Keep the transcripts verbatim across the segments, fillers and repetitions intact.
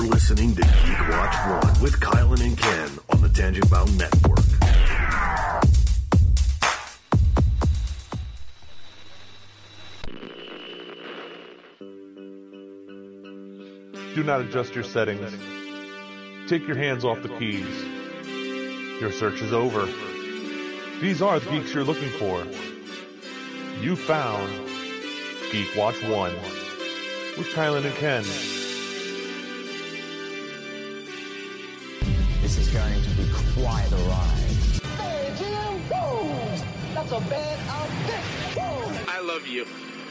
listening to Geek Watch One with Kylan and Ken on the Tangent Bound Network. Do not adjust your settings. Take your hands off the keys. Your search is over. These are the geeks you're looking for. You found Geek Watch One with Kylan and Ken. This is going to be quite a ride. Hey, Jim, whoa! That's a bad outfit. Whoa! I love you.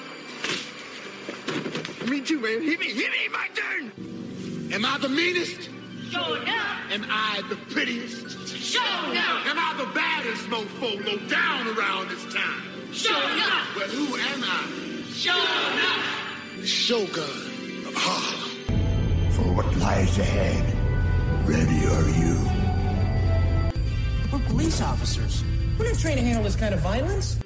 Me too, man. Hit me, hit me, my turn. Am I the meanest? Sure enough. Am I the prettiest? Sure enough. Am I the baddest mofo low down around this town? Sure enough. Well, who am I? Sure enough. The Shogun of Harlem. For what lies ahead, ready are you? We're police officers. We're not trained to handle this kind of violence.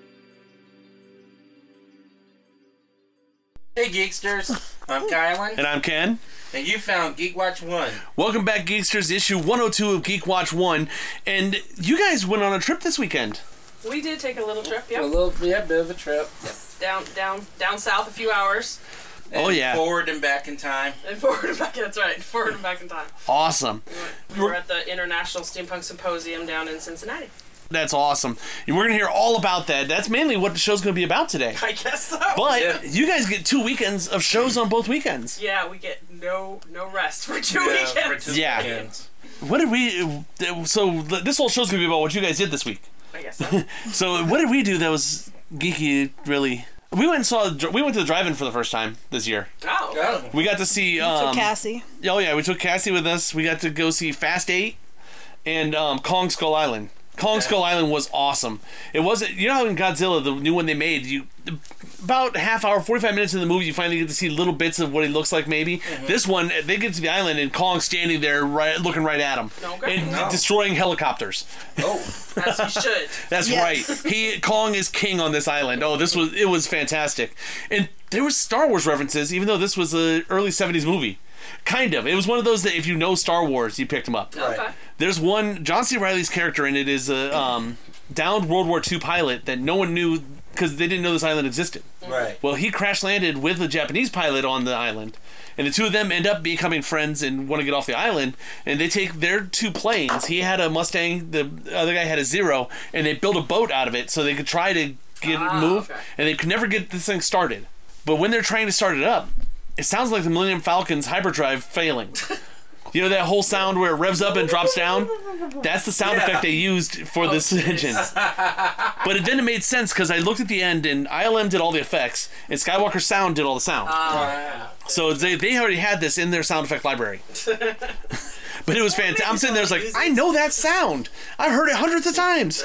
Hey Geeksters, I'm Kylan. And I'm Ken. And you found Geek Watch One. Welcome back, Geeksters, issue one oh two of Geek Watch One. And you guys went on a trip this weekend. We did take a little trip, yeah. A little, yeah, bit of a trip. Yep. Down, down, down south a few hours. And oh yeah. Forward and back in time. And forward and back. That's right. Forward and back in time. Awesome. We were, we were at the International Steampunk Symposium down in Cincinnati. That's awesome. And we're going to hear all about that. That's mainly what the show's going to be about today. I guess so. But yeah. you guys get two weekends of shows on both weekends. Yeah, we get no no rest for two Yeah, weekends. for two yeah. weekends. What did we... So this whole show's going to be about what you guys did this week. I guess so. So what did we do that was geeky, really? We went and saw... We went to the drive-in for the first time this year. Oh. Oh. We got to see... Um, took Cassie. Oh, yeah. We took Cassie with us. We got to go see Fast eight and um, Kong Skull Island. Kong Skull Island was awesome. It wasn't... You know how in Godzilla, the new one they made, you... About half hour, forty-five minutes in the movie, you finally get to see little bits of what he looks like, maybe. Mm-hmm. This one, they get to the island, and Kong's standing there, right, looking right at him. Okay. And no. destroying helicopters. Oh. As he should. That's Yes. right. He Kong is king on this island. Oh, this was... It was fantastic. And there was Star Wars references, even though this was an early seventies movie. Kind of. It was one of those that if you know Star Wars, you picked them up. Okay. Right. There's one... John C. Reilly's character in it is a um, downed World War Two pilot that no one knew because they didn't know this island existed. Right. Well, he crash landed with a Japanese pilot on the island, and the two of them end up becoming friends and want to get off the island, and they take their two planes. He had a Mustang, the other guy had a Zero, and they built a boat out of it so they could try to get Ah, it move, okay. and they could never get this thing started. But when they're trying to start it up, it sounds like the Millennium Falcon's hyperdrive failing. You know that whole sound where it revs up and drops down? That's the sound Yeah. effect they used for Oh, this engine. But it then it made sense because I looked at the end and I L M did all the effects and Skywalker Sound did all the sound. Wow. So they, they already had this in their sound effect library. But it was fantastic. I'm sitting there, I was like, I know that sound. I've heard it hundreds of times.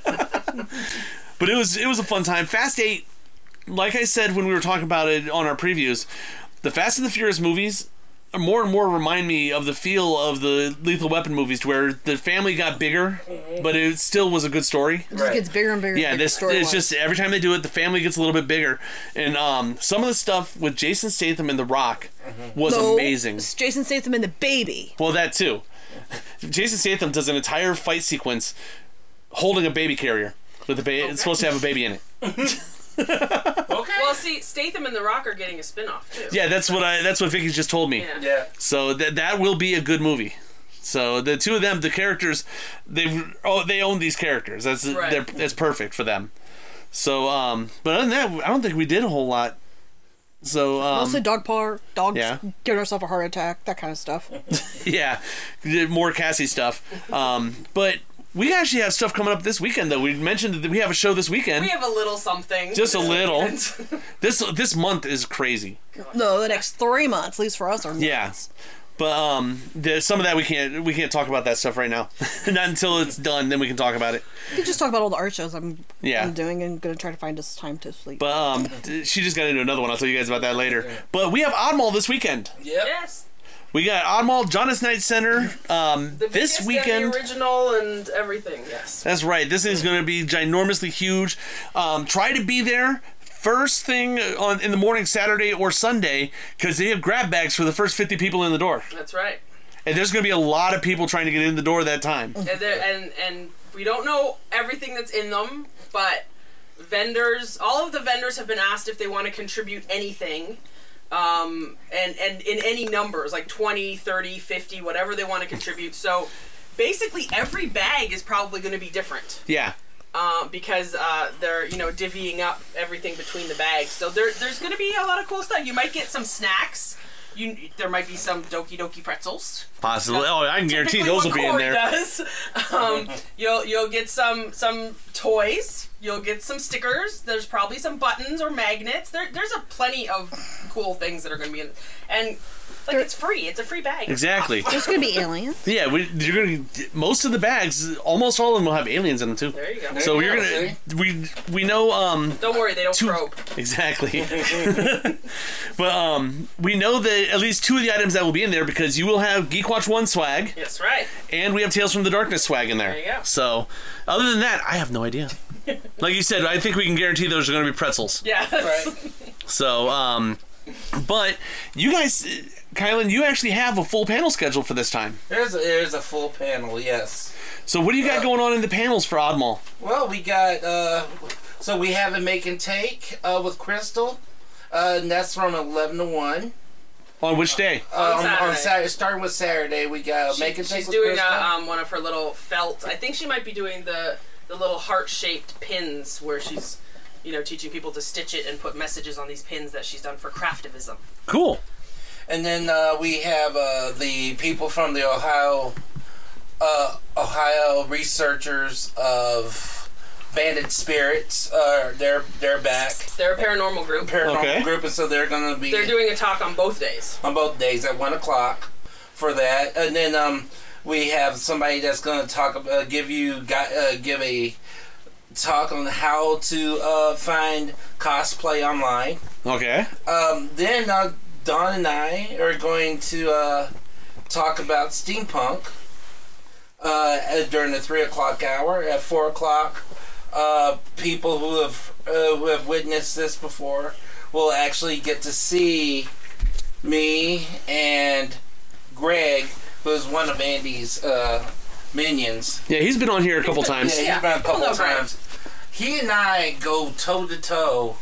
But it was it was a fun time. Fast eight, like I said when we were talking about it on our previews, the Fast and the Furious movies more and more remind me of the feel of the Lethal Weapon movies, where the family got bigger, but it still was a good story. It just gets bigger and bigger. Yeah, and bigger this story it's wise. just every time they do it, the family gets a little bit bigger, and um, some of the stuff with Jason Statham and The Rock was no, amazing. It's Jason Statham and the baby. Well, that too. Jason Statham does an entire fight sequence holding a baby carrier with a baby. Okay. It's supposed to have a baby in it. Okay. Well, see, Statham and The Rock are getting a spin-off, too. Yeah, that's what I. That's what Vicky just told me. Yeah. Yeah. So that that will be a good movie. So the two of them, the characters, they oh they own these characters. That's Right. they're that's perfect for them. So um, but other than that, I don't think we did a whole lot. So um, Mostly dog park, dogs yeah. giving herself a heart attack, that kind of stuff. yeah, did more Cassie stuff. Um, but we actually have stuff coming up this weekend, though. We mentioned that we have a show this weekend. We have a little something. Just a this little. weekend. This this month is crazy. No, the next three months, at least for us, are months. Yeah. But um, there's some of that we can't we can't talk about that stuff right now. Not until it's done, then we can talk about it. We can just talk about all the art shows I'm, Yeah. I'm doing and going to try to find us time to sleep. But um, she just got into another one. I'll tell you guys about that later. But we have Oddmall this weekend. Yep. Yes. We got Oddmall, Jonas Knight Center um, The this biggest weekend. and the original and everything, yes. That's right. This is going to be ginormously huge. Um, try to be there first thing on in the morning, Saturday or Sunday, because they have grab bags for the first fifty people in the door. That's right. And there's going to be a lot of people trying to get in the door that time. And, there- and and we don't know everything that's in them, but vendors, all of the vendors have been asked if they want to contribute anything. Um, and, and in any numbers, like twenty, thirty, fifty, whatever they want to contribute. So basically every bag is probably going to be different. Yeah. Uh, because uh, they're, you know, divvying up everything between the bags. So there, there's going to be a lot of cool stuff. You might get some snacks. You, there might be some Doki Doki pretzels. Possibly. Oh, I can guarantee Typically those will what be in Corey there. Does. Um, you'll you'll get some some toys. You'll get some stickers. There's probably some buttons or magnets. There, there's a plenty of cool things that are going to be in it. And like it's free. It's a free bag. Exactly. There's going to be aliens. Yeah, we, you're gonna most of the bags, almost all of them will have aliens in them too. There you go. So There you're you gonna go, we we know um. Don't worry, they don't two, probe. Exactly. But um, we know that at least two of the items that will be in there because you will have Geek Watch One swag. That's right. And we have Tales from the Darkness swag in there. There you go. So, other than that, I have no idea. Like you said, I think we can guarantee those are going to be pretzels. Yeah. Right. So, um, but you guys, Kylan, you actually have a full panel schedule for this time. There's a, there's a full panel, yes. So what do you got uh, going on in the panels for Oddmall? Well, we got, uh, so we have a make and take uh, with Crystal, uh, and that's from eleven to one. On which day? Uh, on on, Saturday. on Saturday. Starting with Saturday, we got a She, make and take she's with doing Crystal. a, um, one of her little felt. I think she might be doing the the little heart-shaped pins where she's, you know, teaching people to stitch it and put messages on these pins that she's done for craftivism. Cool. And then uh, we have uh, the people from the Ohio uh, Ohio researchers of Banded Spirits. Uh, they're they're back. They're a paranormal group. Paranormal Okay. group, and so they're going to be They're doing a talk on both days. on both days at one o'clock for that. And then um, we have somebody that's going to talk about, uh, give you uh, give a talk on how to uh, find cosplay online. Okay. Um, then uh, Don and I are going to uh, talk about steampunk uh, during the three o'clock hour. At four o'clock, uh, people who have uh, who have witnessed this before will actually get to see me and Greg, who is one of Andy's uh, minions. Yeah, he's been on here a couple times. Yeah, he's been a couple Hello, Greg. times. He and I go toe to toe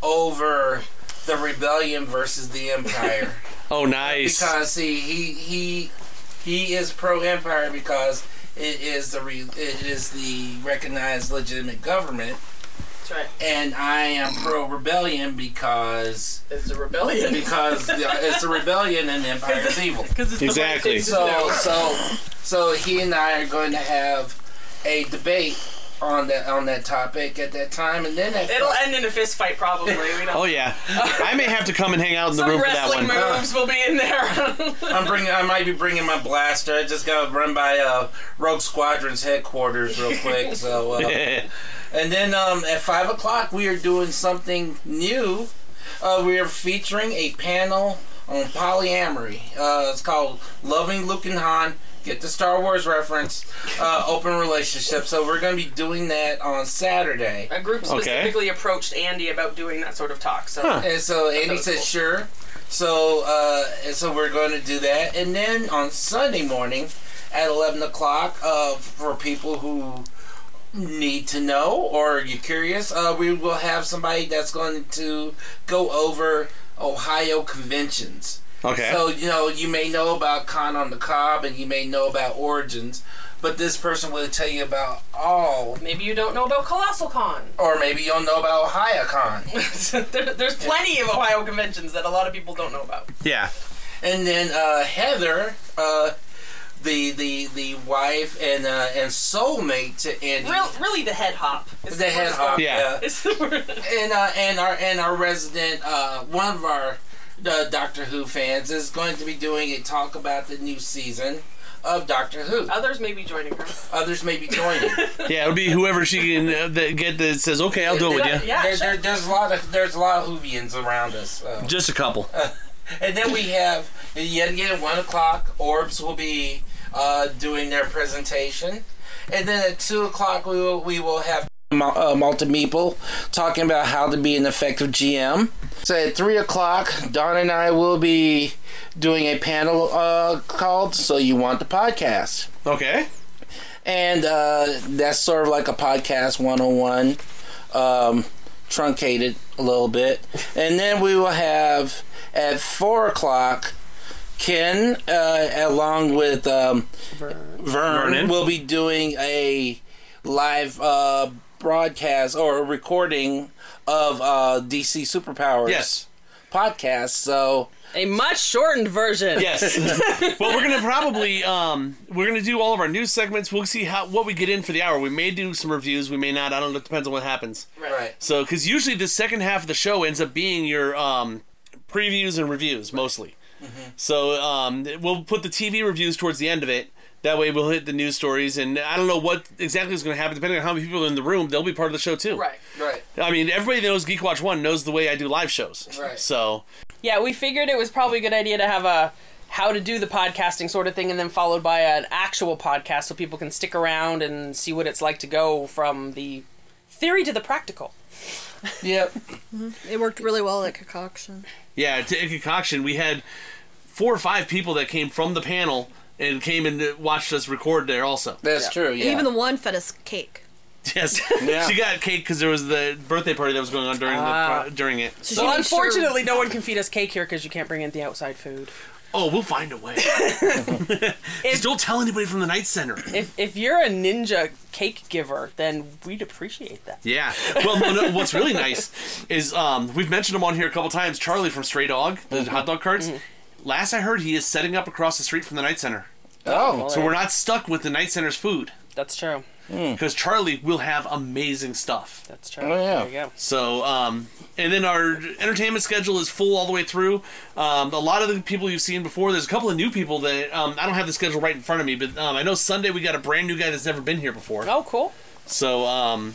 over the rebellion versus the Empire. Oh, nice. Because see, he he he is pro Empire because it is the re, it is the recognized legitimate government. That's right. And I am pro rebellion because It's a rebellion. because the, it's a rebellion and the Empire is evil. Because it's Exactly. the right thing to So do. so so he and I are going to have a debate on that on that topic at that time, and then at It'll end in a fist fight, probably. We don't, Oh yeah. I may have to come and hang out in the Some room for that wrestling one. moves will be in there. I'm bringing. I might be bringing my blaster. I just got to run by uh, Rogue Squadron's headquarters real quick. So, uh, and then um, at five o'clock we are doing something new. Uh, we are featuring a panel on polyamory. Uh, it's called "Loving Luke and Han." Get the Star Wars reference. Uh, open relationship. So we're going to be doing that on Saturday. A group Okay. specifically approached Andy about doing that sort of talk. So Huh. And so Andy was said, cool. sure. So, uh, and so we're going to do that. And then on Sunday morning at eleven o'clock, uh, for people who need to know or you're curious, uh, we will have somebody that's going to go over Ohio conventions. Okay. So, you know, you may know about Con on the Cob and you may know about Origins, but this person will tell you about all. maybe you don't know about Colossal Con. Or maybe you don't know about Ohio Con. there, there's plenty of Ohio conventions that a lot of people don't know about. Yeah. And then uh, Heather, uh, the the the wife and uh, and soulmate to Andy. Real, really, the head hop. is The head word. hop, Yeah. yeah. It's the word. And uh, and our and our resident, uh, one of our uh, Doctor Who fans is going to be doing a talk about the new season of Doctor Who. Others may be joining her. Others may be joining. Yeah, it'll be whoever she can uh, that get that says, okay, I'll do it with you. Yeah, there, sure. there, there's a lot of there's a lot of Whovians around us. So. Just a couple. And then we have yet again at one o'clock. Orbs will be uh, doing their presentation, and then at two o'clock we will we will have Uh, Malta Meeple, talking about how to be an effective G M. So at three o'clock, Don and I will be doing a panel uh, called So You Want the Podcast. Okay. And uh, that's sort of like a podcast one oh one, um, truncated a little bit. And then we will have at four o'clock, Ken, uh, along with um, Vern, Vern will be doing a live uh, broadcast or a recording of uh, D C Superpowers yes. podcast. So a much shortened version. Yes. Well, we're gonna probably um, we're gonna do all of our news segments. We'll see how what we get in for the hour. We may do some reviews. We may not. I don't know. It depends on what happens. Right. So, because usually the second half of the show ends up being your um, previews and reviews mostly. Mm-hmm. So um, we'll put the T V reviews towards the end of it. That way we'll hit the news stories, and I don't know what exactly is going to happen. Depending on how many people are in the room, they'll be part of the show too. Right, right. I mean, everybody that knows Geek Watch One knows the way I do live shows. Right. So, yeah, we figured it was probably a good idea to have a how to do the podcasting sort of thing, and then followed by an actual podcast, so people can stick around and see what it's like to go from the theory to the practical. Yep. Mm-hmm. It worked really well at Concoction. Yeah, to at Concoction, we had four or five people that came from the panel and came and watched us record there also. That's yeah. true, yeah. And even the one fed us cake. Yes. Yeah. She got cake because there was the birthday party that was going on during Ah. the during it. So, well, unfortunately, sure. no one can feed us cake here because you can't bring in the outside food. Oh, we'll find a way. If, Just don't tell anybody from the Night Center. If if you're a ninja cake giver, then we'd appreciate that. Yeah. Well, no, no, what's really nice is um, we've mentioned him on here a couple times. Charlie from Stray Dog, the mm-hmm. hot dog carts. Mm-hmm. Last I heard, he is setting up across the street from the Night Center. Oh, well, so we're not stuck with the Night Center's food. That's true. Because mm. Charlie will have amazing stuff. That's true. Oh, yeah. There you go. So, um, and then our entertainment schedule is full all the way through. Um, a lot of the people you've seen before, there's a couple of new people that, um, I don't have the schedule right in front of me, but um, I know Sunday we got a brand new guy that's never been here before. Oh, cool. So, um...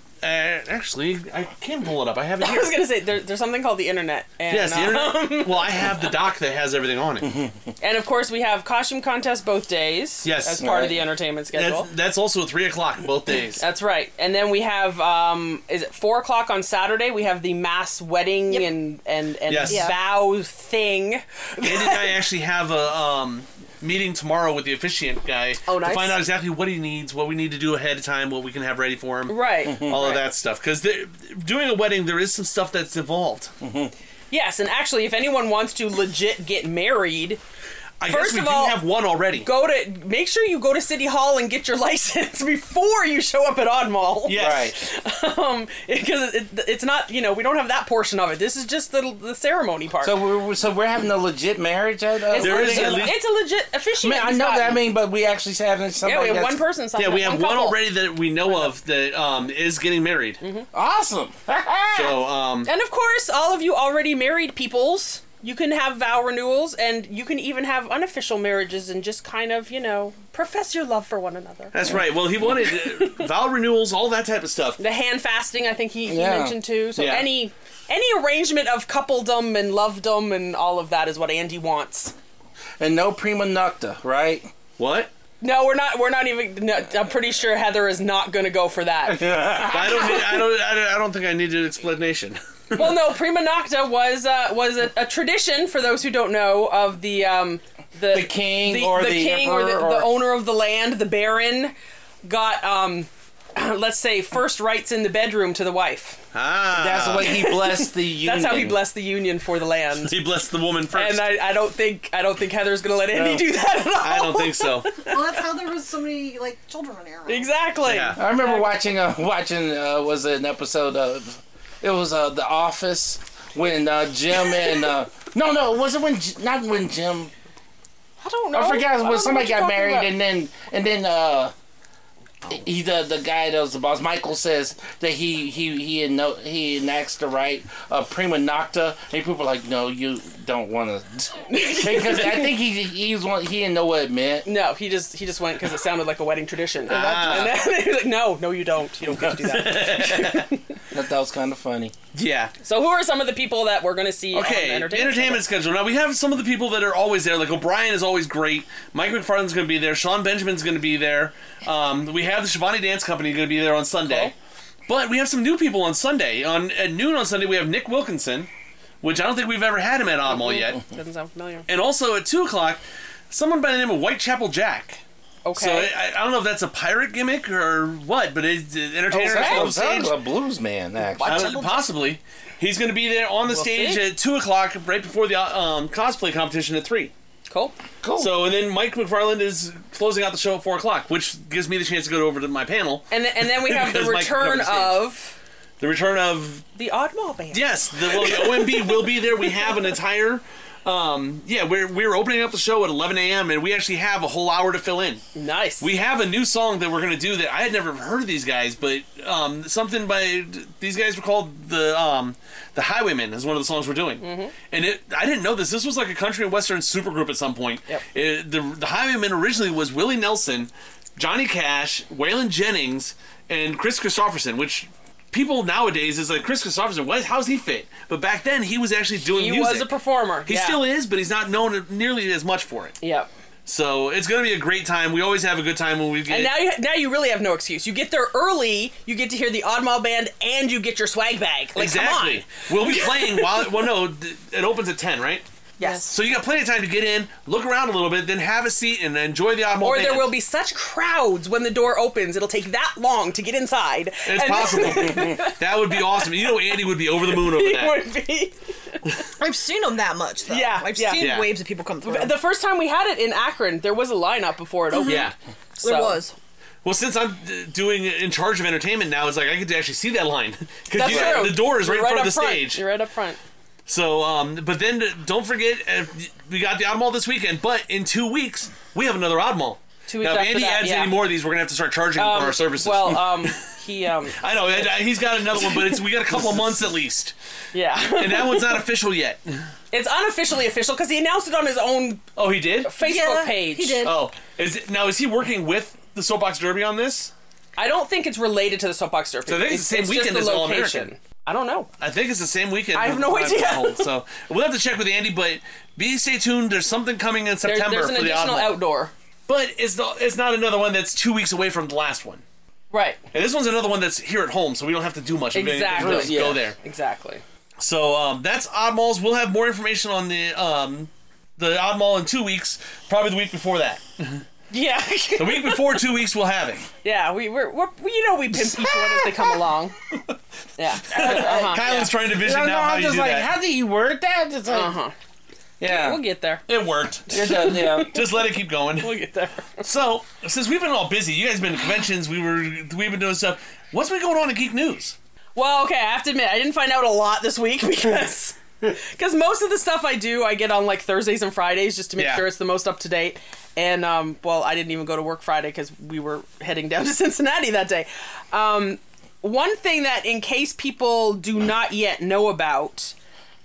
Uh, actually, I can pull it up. I have it here. I was going to say, there, there's something called the internet. And, yes, the um, internet. Well, I have the doc that has everything on it. And, of course, we have costume contest both days. Yes. As part right. of the entertainment schedule. That's, that's also at three o'clock both days. That's right. And then we have, um, is it four o'clock on Saturday? We have the mass wedding yep. and, and, and yes. vow thing. Andy and I actually have a... Um, meeting tomorrow with the officiant guy oh, nice. to find out exactly what he needs, what we need to do ahead of time, what we can have ready for him. Right. All right. of that stuff. Because doing a wedding, there is some stuff that's involved. Mm-hmm. Yes, and actually, if anyone wants to legit get married... I First guess we of do all, have one already. Go to make sure you go to City Hall and get your license before you show up at Odd Mall. Yes. Right. Um, because it, it's not, you know, we don't have that portion of it. This is just the, the ceremony part. So we're so we're having a legit marriage at uh, there is it's, a, it's a legit officiant. I, mean, I know that. I mean, but we actually have somebody. Yeah, we have that's, one person. Yeah, we have one, one already that we know of that um, is getting married. Mm-hmm. Awesome. So, um, and of course, all of you already married peoples. You can have vow renewals, and you can even have unofficial marriages and just kind of, you know, profess your love for one another. That's right. Well, he wanted uh, vow renewals, all that type of stuff. The hand fasting, I think he, he yeah. mentioned too. So yeah. any any arrangement of coupledom and lovedom and all of that is what Andy wants. And no prima nocta, right? What? No, we're not. We're not even. No, I'm pretty sure Heather is not going to go for that. I don't. Need, I don't. I don't. I don't think I need an explanation. Well, no, prima nocta was uh, was a, a tradition for those who don't know of the um, the, the king the, or the, the king or the, or... the owner of the land, the baron, got um, let's say first rights in the bedroom to the wife. Ah, that's the way he blessed the union. That's how he blessed the union for the land. He blessed the woman first. And I, I don't think I don't think Heather's gonna let Andy no. do that at all. I don't think so. Well, that's how there was so many like children in there. Exactly. Yeah. I remember watching uh, watching uh, was an episode of it was uh, The Office when uh, Jim and uh, no no was it when not when Jim I don't know I forgot I when somebody got married about. and then and then uh, he the the guy that was the boss Michael says that he he he no he enacts the right uh, prima nocta and people are like no you don't want to because I think he he was one he didn't know what it meant. No, he just he just went because it sounded like a wedding tradition. Ah. And then he was like, no, no, you don't. You don't get to do that. That that was kind of funny. Yeah. So who are some of the people that we're going to see Okay, on the entertainment, entertainment schedule. schedule. Now, we have some of the people that are always there. Like, O'Brien is always great. Mike McFarlane's going to be there. Sean Benjamin's going to be there. Um, we have the Shivani Dance Company going to be there on Sunday. But we have some new people on Sunday. On At noon on Sunday, we have Nick Wilkinson, which I don't think we've ever had him at Oddmall yet. Doesn't sound familiar. And also at two o'clock, someone by the name of Whitechapel Jack. Okay. So I, I don't know if that's a pirate gimmick or what, but it's an entertainer Oh, on stage. sounds a blues man, actually. Uh, possibly. He's going to be there on the We'll stage see. at two o'clock, right before the um, cosplay competition at three. Cool. Cool. So, and then Mike McFarland is closing out the show at four o'clock, which gives me the chance to go over to my panel. And then, and then we have the Because Mike return covered the stage. of The return of... the Oddmall Band. Yes, the, well, the O M B will be there. We have an entire... Um, yeah, we're, we're opening up the show at eleven a.m. and we actually have a whole hour to fill in. Nice. We have a new song that we're going to do that I had never heard of these guys, but um, something by... These guys were called the um, the Highwaymen is one of the songs we're doing. Mm-hmm. And it, I didn't know this. This was like a country and western supergroup at some point. Yep. It, the, the Highwaymen originally was Willie Nelson, Johnny Cash, Waylon Jennings, and Chris Christopherson, which... People nowadays is like Chris Christopherson. What? How's he fit? But back then, he was actually doing He music. was a performer. He yeah. still is, but he's not known nearly as much for it. Yep. So it's going to be a great time. We always have a good time when we get. And now you now you really have no excuse. You get there early, you get to hear the Oddmall Band, and you get your swag bag. Like, exactly. come on. We'll be playing while. Well, no, it opens at ten, right? Yes. So you got plenty of time to get in, look around a little bit, then have a seat and enjoy the Oddmall Or Band. there will be such crowds when the door opens, it'll take that long to get inside. It's And- possible. That would be awesome. You know, Andy would be over the moon over He that. would be. I've seen them that much, though. Yeah, I've yeah. seen Yeah. waves of people come through. The first time we had it in Akron, there was a lineup before it opened. Yeah. So- There was. Well, since I'm uh, doing in charge of entertainment now, it's like I get to actually see that line because That's true. the door is right You're in front up of the front. stage. You're right up front. So, um, but then uh, don't forget, uh, we got the Oddmall this weekend, but in two weeks, we have another Oddmall. Two weeks now, if after Andy that, adds yeah. any more of these, we're going to have to start charging Um, for our services. Well, um, he, um, I know, and, uh, he's got another one, but it's we got a couple of months at least. yeah. And that one's not official yet. It's unofficially official because he announced it on his own Oh, he did? Facebook Yeah, page. he did. Oh, is it, now is he working with the Soapbox Derby on this? I don't think it's related to the Soapbox Derby. So I think it's the same just weekend the as All location. American. I don't know. I think it's the same weekend. I have no with- idea. Hold, so we'll have to check with Andy, but be stay tuned. There's something coming in There, September there's an for the additional Oddball. outdoor. But it's the, it's not another one that's two weeks away from the last one. Right. And this one's another one that's here at home, so we don't have to do much. of anything. Exactly. Just go there. Exactly. So um, that's Oddmalls. We'll have more information on the um, the Oddmall in two weeks, probably the week before that. Yeah. The week before two weeks, we'll have it. Yeah, we, we're, we're, we, you know, we pimp each one as they come along. Yeah. Uh-huh. Kylan's trying to vision No, now no, how I'm you just do like, that. how do you word that? It's like, Uh-huh. yeah. We'll get there. It worked. You're done, yeah. Just let it keep going. We'll get there. So, since we've been all busy, you guys have been to conventions, we were, we've been doing stuff. What's been going on in Geek News? Well, okay, I have to admit, I didn't find out a lot this week because because most of the stuff I do, I get on like Thursdays and Fridays just to make Yeah. sure it's the most up to date. And, um, well, I didn't even go to work Friday because we were heading down to Cincinnati that day. Um, one thing that, in case people do not yet know about,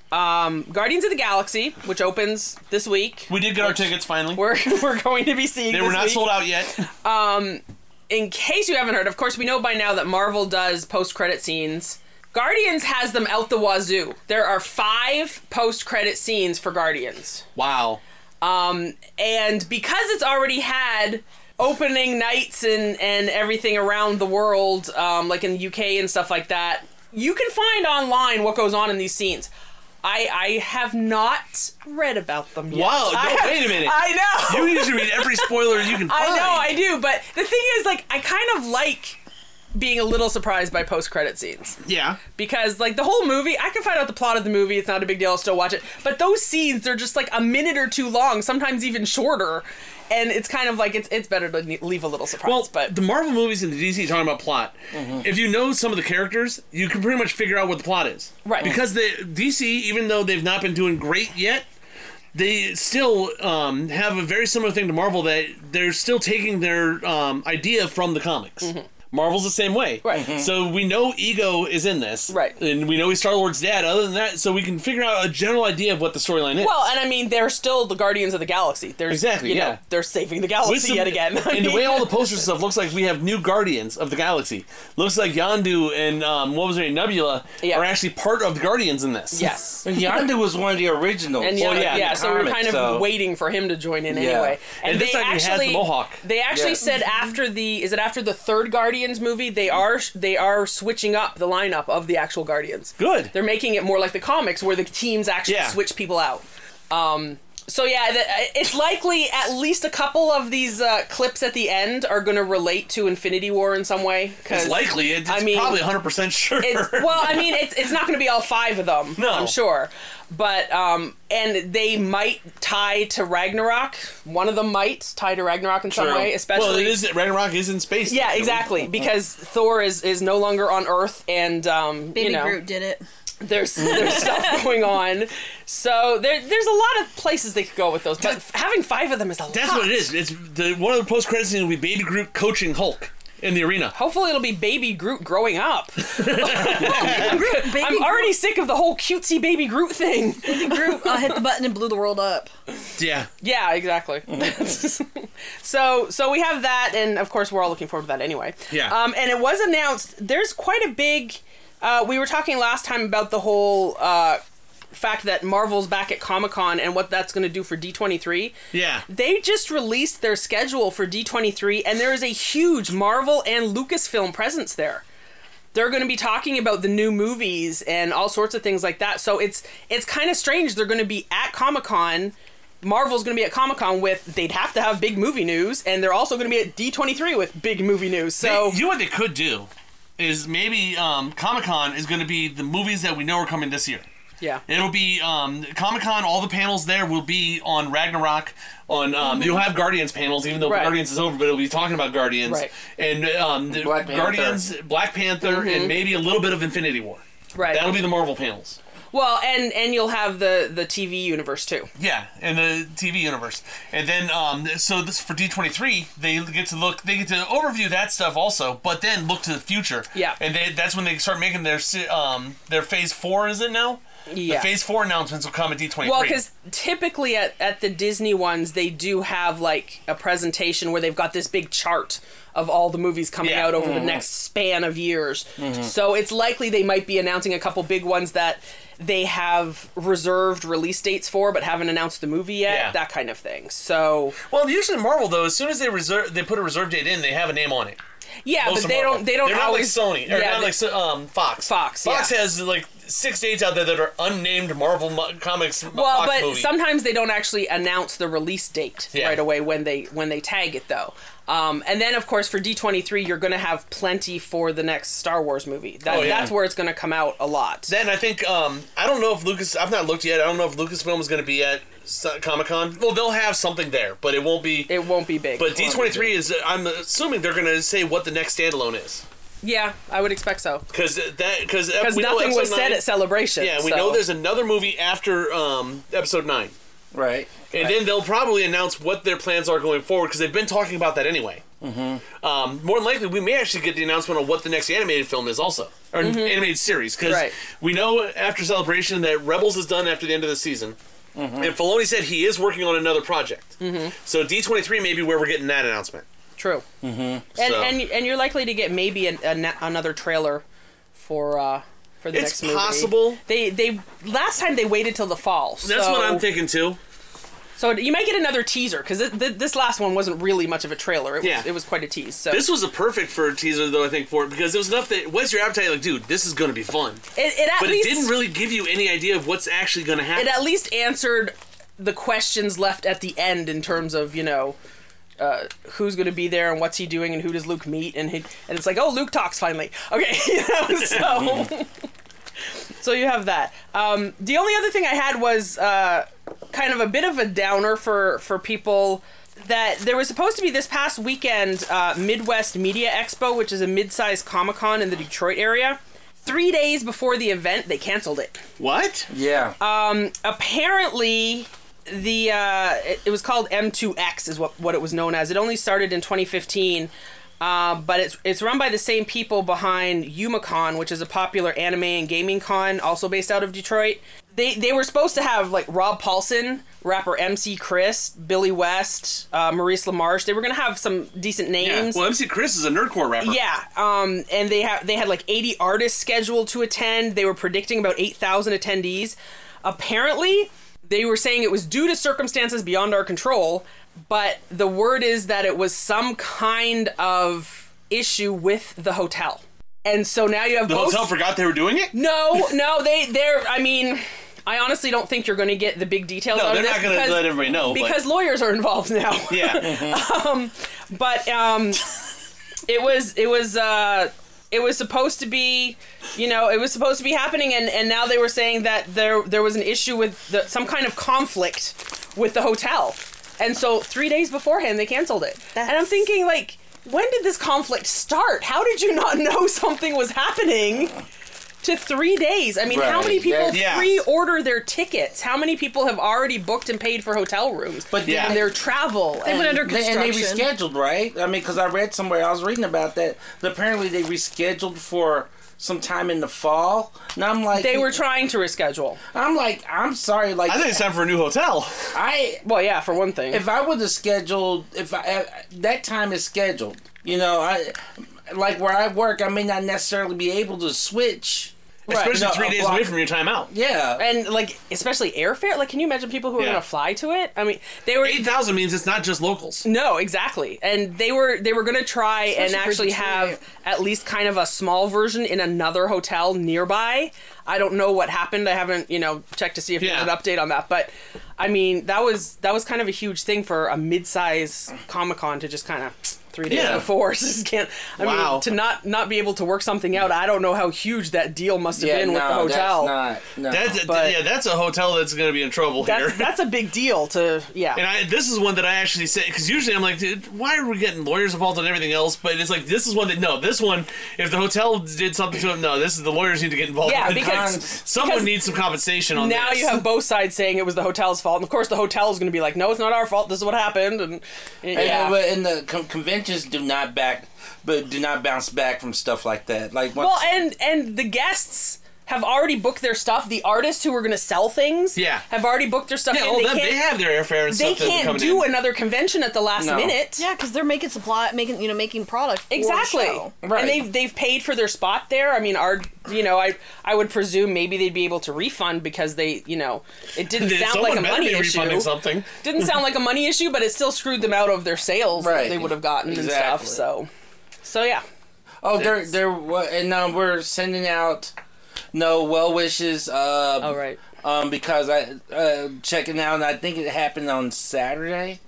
um, Guardians of the Galaxy, which opens this week. We did get our tickets finally. We're, we're going to be seeing They this were not week. sold out yet. Um, in case you haven't heard, of course, we know by now that Marvel does post-credit scenes. Guardians has them out the wazoo. There are five post-credit scenes for Guardians. Wow. Um, and because it's already had opening nights and, and everything around the world, um, like in the U K and stuff like that, you can find online what goes on in these scenes. I, I have not read about them yet. Wow, no, I have- wait a minute. I know. You usually read every spoiler you can find. I know, I do, but the thing is, like, I kind of like being a little surprised by post-credit scenes. Yeah. Because, like, the whole movie, I can find out the plot of the movie, it's not a big deal, I'll still watch it, but those scenes, they're just, like, a minute or two long, sometimes even shorter, and it's kind of like, it's it's better to ne- leave a little surprise, Well, but... the Marvel movies and the D C talking about plot. If you know some of the characters, you can pretty much figure out what the plot is. Right. Because the D C, even though they've not been doing great yet, they still um, have a very similar thing to Marvel, that they're still taking their um, idea from the comics. Marvel's the same way. Right. Mhm. So we know Ego is in this. Right. And we know he's Star-Lord's dad. Other than that, so we can figure out a general idea of what the storyline is. Well, and I mean, they're still the Guardians of the Galaxy. There's, Exactly, you know, yeah. they're saving the With galaxy some- yet again. I and the mean- way all the posters and stuff looks like, we have new Guardians of the Galaxy. Looks like Yondu and um, what was her name, Nebula, Yeah. are actually part of the Guardians in this. Yes. And Yondu was one of the originals. And yeah, Well, yeah, yeah, in the so we were comics, kind of so- waiting for him to join in Yeah. anyway. And this they time he has the actually, mohawk. They actually Yeah. said after the, is it after the third Guardian? Guardians movie, they are they are switching up the lineup of the actual Guardians. Good. They're making it more like the comics, where the teams actually Yeah. switch people out. Um, so yeah, the, it's likely at least a couple of these uh, clips at the end are going to relate to Infinity War in some way. It's likely. It's I mean, probably one hundred percent sure. It's, well, I mean, it's it's not going to be all five of them. No. I'm sure. But, um, and they might tie to Ragnarok. One of them might tie to Ragnarok in some True. way, especially. Well, it is, Ragnarok is in space. Yeah, actually. exactly. Because Thor is, is no longer on Earth, and, um, Baby you know. Groot did it. There's there's stuff going on, so there there's a lot of places they could go with those. But having five of them is a lot. That's what it is. It's the one of the post credits scenes will be Baby Groot coaching Hulk in the arena. Hopefully, it'll be Baby Groot growing up. Baby I'm already sick of the whole cutesy Baby Groot thing. Baby Groot uh, hit the button and blew the world up. Yeah. Yeah, exactly. so so we have that, and of course, we're all looking forward to that anyway. Yeah. Um, and it was announced. There's quite a big. Uh, we were talking last time about the whole uh, fact that Marvel's back at Comic-Con and what that's going to do for D twenty-three. Yeah. They just released their schedule for D twenty-three, and there is a huge Marvel and Lucasfilm presence there. They're going to be talking about the new movies and all sorts of things like that. So it's it's kind of strange. They're going to be at Comic-Con. Marvel's going to be at Comic-Con with, they'd have to have big movie news, and they're also going to be at D twenty-three with big movie news. So They, you know what they could do? Is maybe um, Comic-Con is going to be the movies that we know are coming this year. Yeah. It'll be um, Comic-Con, all the panels there will be on Ragnarok. On um, You'll have Guardians panels, even though Right. Guardians is over, but it'll be talking about Guardians. Right. And um, the Black Panther. Guardians, Black Panther, Mhm. and maybe a little bit of Infinity War. Right. That'll be the Marvel panels. Well, and and you'll have the the T V universe too. Yeah, in the T V universe, and then um, so this for D twenty-three, they get to look, they get to overview that stuff also, but then look to the future. Yeah, and they, that's when they start making their si- um their Phase Four. Is it now? Yeah. The Phase Four announcements will come at D twenty-three. Well, because typically at, at the Disney ones, they do have like a presentation where they've got this big chart of all the movies coming Yeah. out over the Mhm. next span of years. Mhm. So it's likely they might be announcing a couple big ones that they have reserved release dates for, but haven't announced the movie yet. Yeah. That kind of thing. So well, usually Marvel though, as soon as they reserve, they put a reserve date in, they have a name on it. yeah, Most but of they Marvel. don't. They don't They're always. not like Sony. Or Yeah, not they- like so- um, Fox. Fox. Fox yeah. has like six dates out there that are unnamed Marvel mo- comics. Well, Fox but movie. sometimes they don't actually announce the release date Yeah. right away when they when they tag it though. Um, and then of course for D twenty-three you're going to have plenty for the next Star Wars movie. That, Oh, yeah. That's where it's going to come out a lot. Then I think um, I don't know if Lucas. I've not looked yet. I don't know if Lucasfilm is going to be at Comic Con. Well, they'll have something there, but it won't be. It won't be big. But It won't D twenty-three is. I'm assuming they're going to say what the next standalone is. Yeah, I would expect so. Because that because Because nothing was said at Celebration. Yeah, we so. know there's another movie after um, Episode Nine. Right. And right. then they'll probably announce what their plans are going forward because they've been talking about that anyway. Mm-hmm. Um, more than likely, we may actually get the announcement on what the next animated film is also. Or Mhm. animated series. Because Right. we know after Celebration that Rebels is done after the end of the season. Mm-hmm. And Filoni said he is working on another project. Mhm. So D twenty-three may be where we're getting that announcement. True. Mm-hmm. And, So- and and you're likely to get maybe an, an, another trailer for uh, for the It's next movie. possible. They they last time they waited till the fall. That's so- what I'm thinking too. So you might get another teaser because th- th- this last one wasn't really much of a trailer. It Yeah. was, it was quite a tease. So This was a perfect for a teaser, though, I think, for it, because it was enough that what's your appetite? Like, dude, this is going to be fun. it, it at But least it didn't really give you any idea of what's actually going to happen. it at least answered the questions left at the end in terms of you know uh, who's going to be there and what's he doing and who does Luke meet and he, and it's like, oh, Luke talks finally. Okay, you know, so so you have that. Um, the only other thing I had was uh, kind of a bit of a downer for for people. That there was supposed to be this past weekend uh, Midwest Media Expo, which is a mid-sized Comic-Con in the Detroit area. Three days before the event, they canceled it. What? Yeah. Um, apparently, the uh, it, it was called M two X is what, what it was known as. It only started in twenty fifteen, uh, but it's it's run by the same people behind YumaCon, which is a popular anime and gaming con, also based out of Detroit. They they were supposed to have like Rob Paulson, rapper M C Chris, Billy West, uh, Maurice LaMarche. They were gonna have some decent names. Yeah. Well, M C Chris is a nerdcore rapper. Yeah, um, and they had they had like eighty artists scheduled to attend. They were predicting about eight thousand attendees. Apparently, they were saying it was due to circumstances beyond our control, but the word is that it was some kind of issue with the hotel. And so now you have The both... hotel forgot they were doing it? No, no, they, they're, I mean, I honestly don't think you're going to get the big details No, out they're of this. not going to because- let everybody know. Because but... lawyers are involved now. Yeah. um, but um, it was, it was, uh, it was supposed to be, you know, it was supposed to be happening, and, and now they were saying that there there was an issue with the, some kind of conflict with the hotel. And so three days beforehand, they canceled it. That's... And I'm thinking, like... When did this conflict start? How did you not know something was happening to three days? I mean, right. how many people yeah. pre-order their tickets? How many people have already booked and paid for hotel rooms? But yeah. their travel. They went under construction. And they rescheduled, right? I mean, because I read somewhere, I was reading about that, that apparently they rescheduled for sometime in the fall. And I'm like... They were trying to reschedule. I'm like, I'm sorry, like... I think it's time for a new hotel. I... Well, yeah, for one thing. If I would have scheduled... If I... That time is scheduled. You know, I... Like, where I work, I may not necessarily be able to switch... Especially right. no, three days away from your time out. Yeah. And, like, especially airfare. Like, can you imagine people who are yeah. going to fly to it? I mean, they were... eight thousand means it's not just locals. No, exactly. And they were they were going to try especially and actually have at least kind of a small version in another hotel nearby. I don't know what happened. I haven't, you know, checked to see if yeah. there's an update on that. But, I mean, that was that was kind of a huge thing for a mid-size Comic-Con to just kind of... Three days yeah. before, so just can't. I wow. mean, to not not be able to work something out, I don't know how huge that deal must have yeah, been no, with the hotel. That's not. No. That's a, but yeah, that's a hotel that's going to be in trouble that's, here. That's a big deal to yeah. And I, this is one that I actually say because usually I'm like, dude, why are we getting lawyers involved in everything else? But it's like this is one that no, this one if the hotel did something to him, no, this is the lawyers need to get involved. Yeah, in because someone because needs some compensation on now this. you have both sides saying it was the hotel's fault, and of course the hotel is going to be like, no, it's not our fault. This is what happened, and yeah. And, uh, and the con- conventions do not back. But do not bounce back from stuff like that. Like once well, and and the guests have already booked their stuff. The artists who were going to sell things, yeah. have already booked their stuff. Yeah, in. well, They, them, they have their airfare and they stuff. They can't do in. another convention at the last no. minute. Yeah, because they're making supply, making you know, making product. For exactly, the show. Right. And they've they've paid for their spot there. I mean, our you know, I I would presume maybe they'd be able to refund because they you know it didn't sound like a money issue. Something. Didn't sound like a money issue, but it still screwed them out of their sales right. that they would have gotten exactly. and stuff. So, so yeah. Oh, they're they're and now we're sending out no well wishes. Uh, oh right. Um, because I uh, checking out, and I think it happened on Saturday.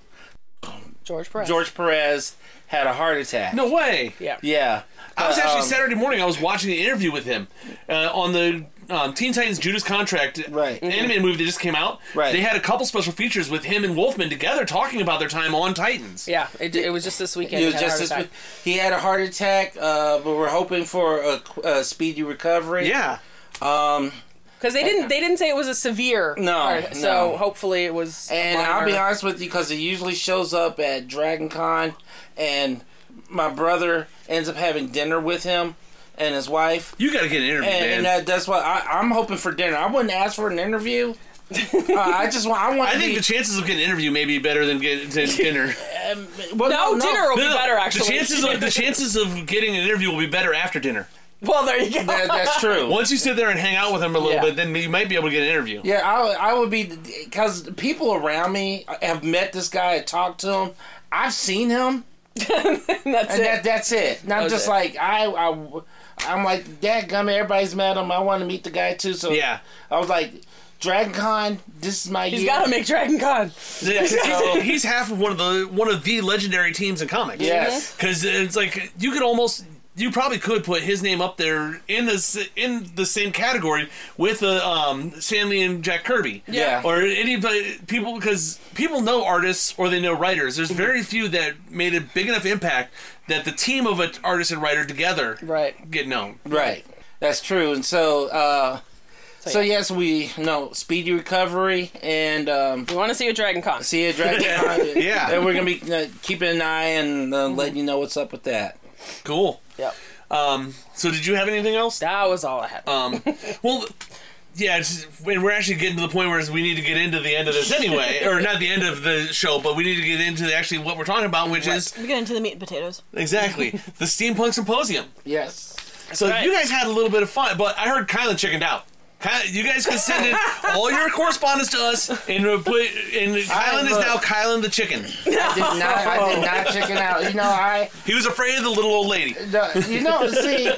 George Perez. George Perez had a heart attack. No way. Yeah. Yeah. I was actually um, Saturday morning. I was watching an interview with him uh, on the um, Teen Titans Judas Contract right. animated movie that just came out. Right. They had a couple special features with him and Wolfman together talking about their time on Titans. Yeah, it, it was just this weekend. It was just this week. He had a heart attack, uh, but we're hoping for a, a speedy recovery. Yeah. Um. Because they didn't, they didn't say it was a severe. No, heart, no. So hopefully it was. And I'll be honest with you, because he usually shows up at Dragon Con, and my brother ends up having dinner with him and his wife. You got to get an interview, and, man. And that, that's what I, I'm hoping for dinner. I wouldn't ask for an interview. uh, I just want. I want. I think be, the chances of getting an interview may be better than getting dinner. um, well, no, no, dinner will no, be no. better. Actually, the chances of the chances of getting an interview will be better after dinner. Well, there you go. That, that's true. Once you sit there and hang out with him a little yeah. bit, then you might be able to get an interview. Yeah, I, I would be, because people around me have met this guy and talked to him. I've seen him. that's and it. That, that's it. And I'm that's just it. like, I, I, I'm like, dadgummit, everybody's met him. I want to meet the guy too. So yeah. I was like, Dragon Con, this is my He's year. got to make Dragon Con. So, he's half of one of the one of the legendary teams in comics. Yes. Because it's like, you could almost... You probably could put his name up there in the in the same category with uh, um, Stan Lee and Jack Kirby. Yeah. Or anybody, people, because people know artists or they know writers. There's very few that made a big enough impact that the team of an artist and writer together right. get known. Right. That's true. And so, uh, so, so yeah. yes, we know speedy recovery, and um, we want to see you at Dragon Con. See you at Dragon Con. Yeah. And we're gonna be uh, keeping an eye and uh, letting you know what's up with that. Cool. Yep. Um, so did you have anything else? That was all I had. Um, well, yeah, it's, we're actually getting to the point where we need to get into the end of this anyway, or not the end of the show, but we need to get into actually what we're talking about, which right. is... We get into the meat and potatoes. Exactly. The Steampunk Symposium. Yes. So right. you guys had a little bit of fun, but I heard Kylan chickened out. You guys can send in all your correspondence to us, and uh, put. And Kylan is look. now Kylan the chicken. I did not. I did not chicken out. You know, I. He was afraid of the little old lady. The, you know, see,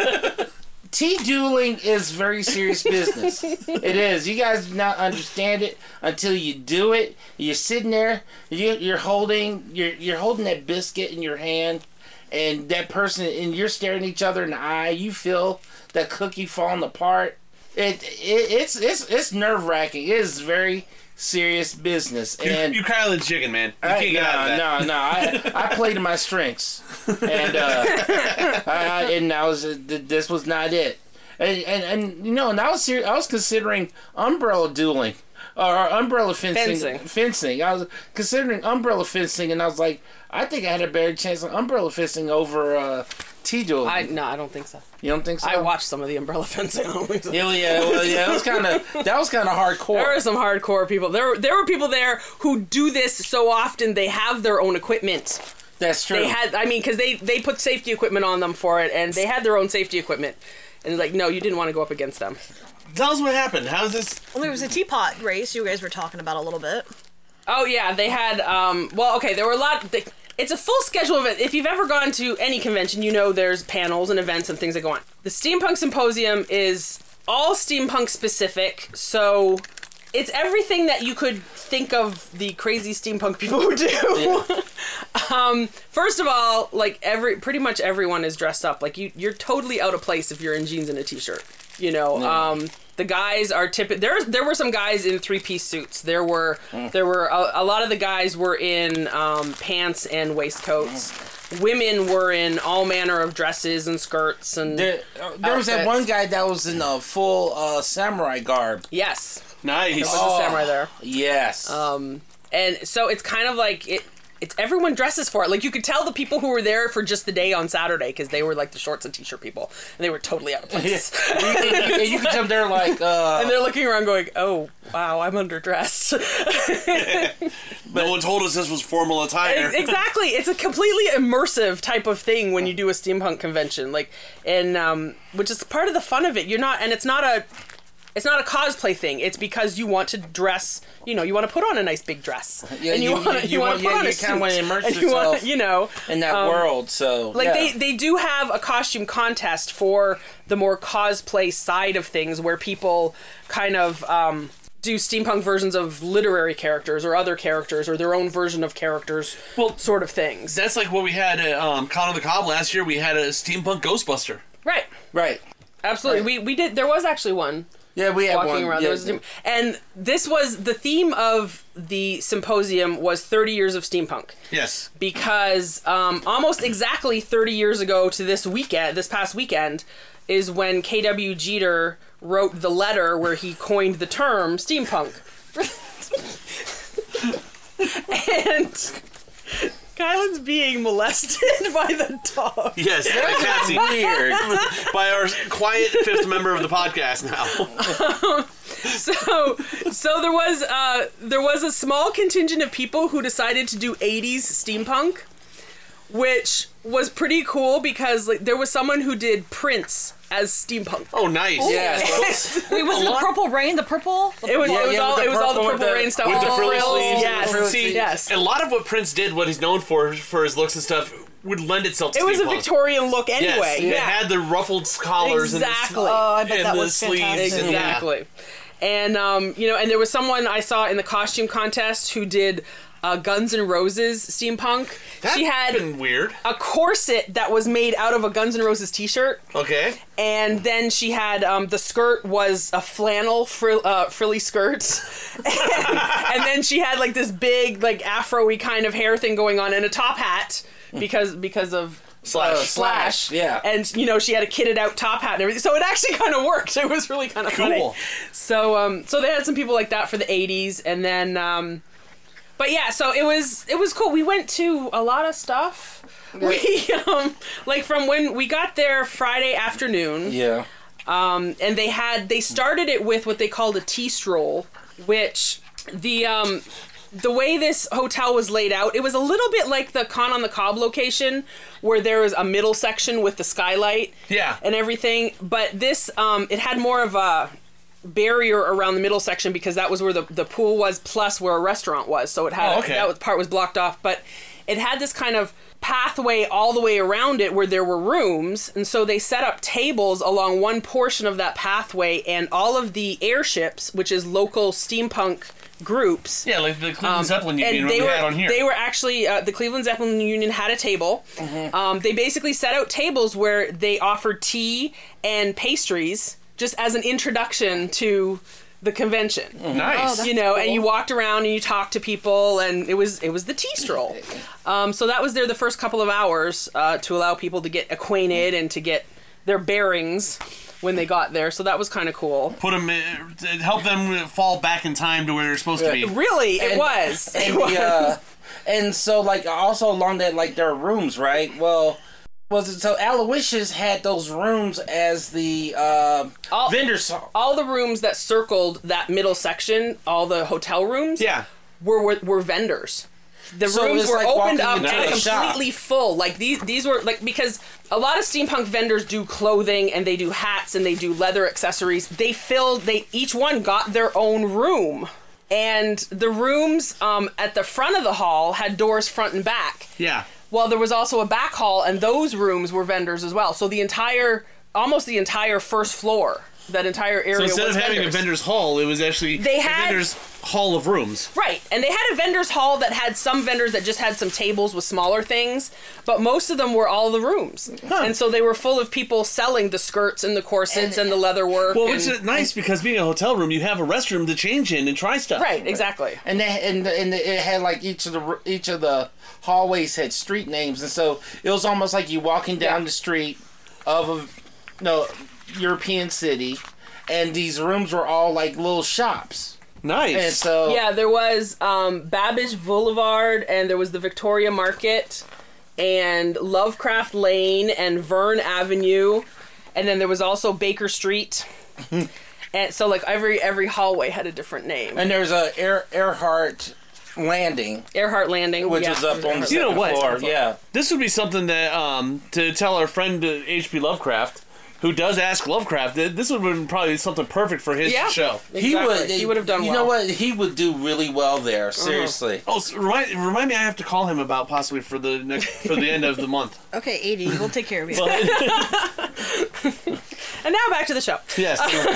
tea dueling is very serious business. It is. You guys do not understand it until you do it. You're sitting there. You, you're holding. You're you're holding that biscuit in your hand, and that person, and you're staring each other in the eye. You feel that cookie falling apart. It, it it's it's it's nerve wracking. It is very serious business. And you, you Kylan chicken, man. You I, can't get no, out of that. no, no. I I played to my strengths, and uh, I, I, and that was this was not it. And and, and you know, and I was ser- I was considering umbrella dueling or umbrella fencing, Fencing. Fencing. I was considering umbrella fencing, and I was like, I think I had a better chance of umbrella fencing over uh, tea dueling. I no, I don't think so. You don't think so? I watched some of the umbrella fencing. I don't think so. Yeah, well, yeah, well, yeah. It was kind of that was kind of hardcore. There were some hardcore people. There were there were people there who do this so often they have their own equipment. That's true. They had, I mean, because they they put safety equipment on them for it, and they had their own safety equipment. And it's like, no, you didn't want to go up against them. Tell us what happened. How's this? Well, there was a teapot race you guys were talking about a little bit. Oh yeah, they had. Um, well, okay, there were a lot. They, it's a full schedule of it. If you've ever gone to any convention, you know there's panels and events and things that go on. The Steampunk Symposium is all steampunk specific, so it's everything that you could think of the crazy steampunk people would do. Yeah. um, first of all, like every pretty much everyone is dressed up. Like you, you're totally out of place if you're in jeans and a t-shirt. You know. Yeah. Um, The guys are typical. There, there were some guys in three-piece suits. There were, mm. there were a, a lot of the guys were in um, pants and waistcoats. Mm. Women were in all manner of dresses and skirts and. There, uh, there was that one guy that was in a full uh, samurai garb. Yes, nice. There was oh, a samurai there. Yes. Um, and so it's kind of like it. It's everyone dresses for it. Like you could tell the people who were there for just the day on Saturday because they were like the shorts and t-shirt people, and they were totally out of place. and, you, and you could tell they're like, uh, and they're looking around going, "Oh, wow, I'm underdressed." No one told us this was formal attire. Exactly, it's a completely immersive type of thing when you do a steampunk convention, like, and um, which is part of the fun of it. You're not, and it's not a. It's not a cosplay thing. It's because you want to dress, you know, you want to put on a nice big dress. Yeah, and you, you, want to, you, you want to yeah, put on you a suit. kind of want to immerse and yourself you, want, you know, in that um, world. So, like yeah. they, they do have a costume contest for the more cosplay side of things where people kind of um, do steampunk versions of literary characters or other characters or their own version of characters, well, sort of things. That's like what we had at um, Con of the Cobb last year. We had a steampunk Ghostbuster. Right. Right. Absolutely. Right. We we did. There was actually one. Yeah, we had walking one. around. Yeah. There was a, and this was the theme of the symposium was thirty years of steampunk. Yes. Because um, almost exactly thirty years ago to this weekend, this past weekend, is when K W Jeter wrote the letter where he coined the term steampunk. And Kylan's being molested by the dog. Yes, by Patsy. Weird. By our quiet fifth member of the podcast now. Um, so, so there was uh, there was a small contingent of people who decided to do eighties steampunk, which was pretty cool because like there was someone who did Prince as steampunk. Oh, nice! Oh, Yeah. Wait, was it the Purple Rain? The purple? The It was, Yeah, it was yeah, all with the it was all the purple Purple with the- Rain stuff with the frilly sleeves. Yes, Frilly sleeves. yes. And a lot of what Prince did, what he's known for, for his looks and stuff, would lend itself to It was a steampunk. Victorian look anyway. Yes, Yeah, it had the ruffled collars exactly. and the, Oh, I bet and that the was sleeves. fantastic. and- Exactly. And, um, you know, and there was someone I saw in the costume contest who did uh, Guns N' Roses steampunk. That's she had been weird. a corset that was made out of a Guns N' Roses t-shirt. Okay. And then she had, um, the skirt was a flannel frill, uh, frilly skirt. and, and then she had like this big, like afro-y kind of hair thing going on and a top hat because, because of... Slash. Uh, slash, yeah. And you know she had a kitted out top hat and everything, so it actually kind of worked. It was really kind of Cool. funny. So, um, so they had some people like that for the eighties, and then, um, but yeah, so it was it was cool. We went to a lot of stuff. We um, like from when we got there Friday afternoon. Yeah. Um, and they had they started it with what they called a tea stroll, which the um. The way this hotel was laid out, it was a little bit like the Con on the Cobb location, where there was a middle section with the skylight, Yeah. and everything. But this, um, it had more of a, barrier around the middle section because that was where the, the pool was plus where a restaurant was. So it had Oh, okay. that was, part was blocked off, but it had this kind of pathway all the way around it where there were rooms, and so they set up tables along one portion of that pathway, and all of the airships, which is local steampunk groups. Yeah, like the Cleveland Um, Zeppelin and Union they we were, had on here. They were actually, uh, the Cleveland Zeppelin Union had a table. Mm-hmm. Um, they basically set out tables where they offered tea and pastries just as an introduction to the convention. Nice. Oh, that's you know, and cool. you walked around and you talked to people, and it was it was the tea stroll. Um, so that was there the first couple of hours uh, to allow people to get acquainted and to get their bearings when they got there. So that was kind of cool. Put them, help them fall back in time to where they're supposed to be. Really, it And- was. And, It was. the, uh, and so, like, also along that, like, there are rooms, right? Well, was it so Aloysius had those rooms as the uh, all, vendors hall. All the rooms that circled that middle section, all the hotel rooms, yeah, were were, were vendors. The So rooms it's were like opened walking up into and a shop. completely full. Like these, these were like because a lot of steampunk vendors do clothing and they do hats and they do leather accessories. They filled. They each one got their own room, and the rooms um, at the front of the hall had doors front and back. Yeah. Well, there was also a back hall, and those rooms were vendors as well. So the entire, almost the entire first floor, that entire area So instead was of having vendors. a vendor's hall, it was actually They a had- vendor's hall of rooms. Right, and they had a vendors hall that had some vendors that just had some tables with smaller things, but most of them were all the rooms. And so they were full of people selling the skirts and the corsets and, the leather work. Well, and, which is nice because being a hotel room, you have a restroom to change in and try stuff. Right, exactly. And they and and it had like each of the each of the hallways had street names, and so it was almost like you walking down Yeah. the street of a no European city, and these rooms were all like little shops. Nice. And so Yeah, there was um, Babbage Boulevard, and there was the Victoria Market, and Lovecraft Lane, and Verne Avenue, and then there was also Baker Street. And so, like, every every hallway had a different name. And there's a Ear, Earhart Landing, Earhart Landing, which yeah. is up on the You know second what? floor. Yeah. This would be something that um, to tell our friend uh, H P Lovecraft, who does ask Lovecraft. th- This would have been probably something perfect for his Yeah. show. He Exactly. would. He would have done You well. know what? He would do really well there. Seriously. Oh, so remind, remind me, I have to call him about possibly for the next for the end of the month. Okay, eighty. We'll take care of you. And now back to the show. Yes.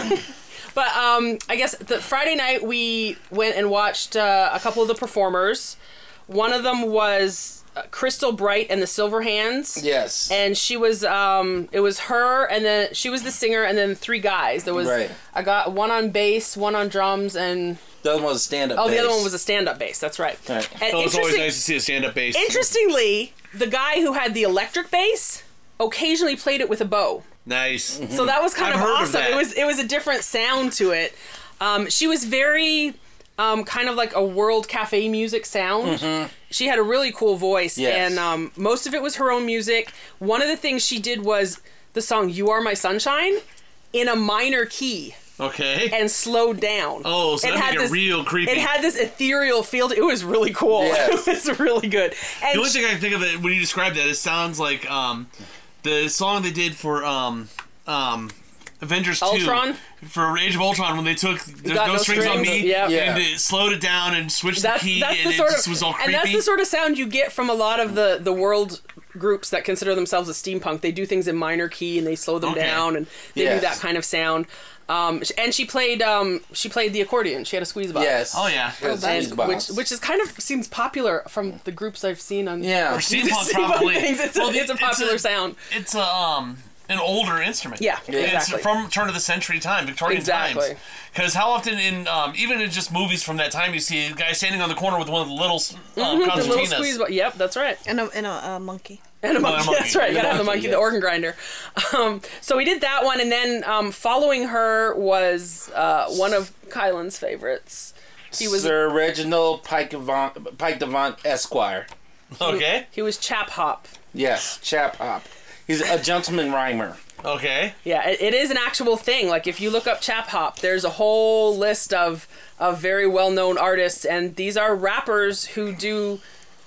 But um, I guess the Friday night we went and watched uh, a couple of the performers. One of them was uh, Crystal Bright and the Silver Hands. Yes. And she was, um, it was her, and then she was the singer, and then three guys. There was, Right. I got one on bass, one on drums, and The other one was stand up. oh, the other one was a stand-up bass. That's right. Right. And Oh, it's always interesting- nice to see a stand-up bass. Interestingly, the guy who had the electric bass occasionally played it with a bow. Nice. So that was kind I've of heard of awesome. that. It was it was a different sound to it. Um, she was very um, kind of like a world cafe music sound. Mhm. She had a really cool voice, Yes. and um, most of it was her own music. One of the things she did was the song "You Are My Sunshine" in a minor key. Okay. And slowed down. Oh, so It that had made it this- real creepy. It had this ethereal feel. To, it was really cool. Yes. It was really good. And The only thing I can think of it when you describe that, it sounds like um, the song they did for um, um, Avengers Ultron? two for Age of Ultron when they took "There's Got No, No Strings, on Strings, Me" yeah. and Yeah. it slowed it down and switched that's, the key that's and the it sort just of, was all and creepy. that's the sort of sound you get from a lot of the, the world groups that consider themselves a steampunk. They do things in minor key and they slow them Okay. down, and they Yes. do that kind of sound. Um, sh- and she played um, she played the accordion. She had a squeeze box. Yes. Oh, yeah. Yes, And- squeeze box. which which is kind of seems popular from the groups I've seen on Yeah. Or the steampunk, steampunk probably. things. It's, Well, a, it's a it's popular a- sound. It's a um an older instrument. Yeah, And exactly. It's from turn of the century time, Victorian Exactly. times. Because how often in um, even in just movies from that time you see a guy standing on the corner with one of the little uh, Mhm, the little concertinas. squeeze box. Yep, that's right. And a, and a uh, monkey. And a Oh, monkey. a monkey. That's right. You gotta have the monkey, monkey, yeah. the organ grinder. Um, so we did that one, and then um, following her was uh, one of Kylan's favorites. He was Sir Reginald Pike Devant, Pike Devant Esquire. Okay. he was Chap Hop. Yes, Chap Hop. He's a gentleman rhymer. Okay. Yeah, it, it is an actual thing. Like if you look up Chap Hop, there's a whole list of of very well known artists, and these are rappers who do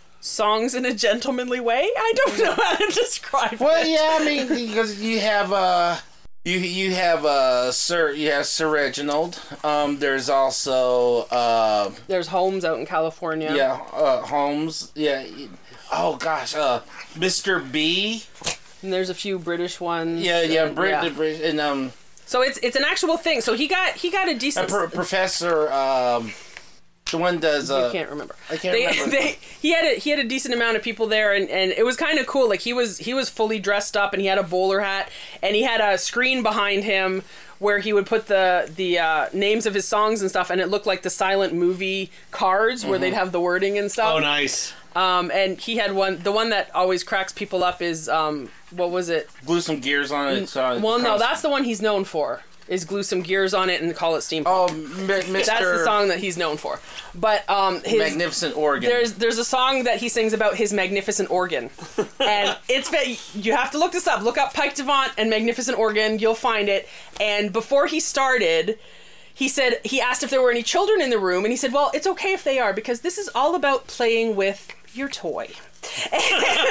songs in a gentlemanly way. I don't know how to describe Well, it. yeah, I mean, because you have uh, You you have uh Sir you have Sir Reginald. Um, there's also uh There's Holmes out in California. yeah uh Holmes. Yeah. Oh gosh, uh, Mister B. And there's a few British ones. Yeah, yeah, and, Brit- yeah. Brit- and um. So it's it's an actual thing. So he got he got a decent. Pro- Professor um. The one does. Uh, I can't remember. I can't they, remember. They, he had a he had a decent amount of people there, and, and it was kind of cool. Like he was he was fully dressed up, and he had a bowler hat, and he had a screen behind him where he would put the the uh, names of his songs and stuff, and it looked like the silent movie cards where Mhm. they'd have the wording and stuff. Oh, nice. Um, and he had one. The one that always cracks people up is um, what was it? Glue some gears on it. So Well, no, that's the one he's known for. Is glue some gears on it and call it steampunk. Oh, Mister That's the song that he's known for. But um, his Magnificent Organ. There's there's a song that he sings about his magnificent organ, and it's ve- you have to look this up. Look up Pike Devant and Magnificent Organ. You'll find it. And before he started, he said he asked if there were any children in the room, and he said, "Well, it's okay if they are because this is all about playing with your toy." and,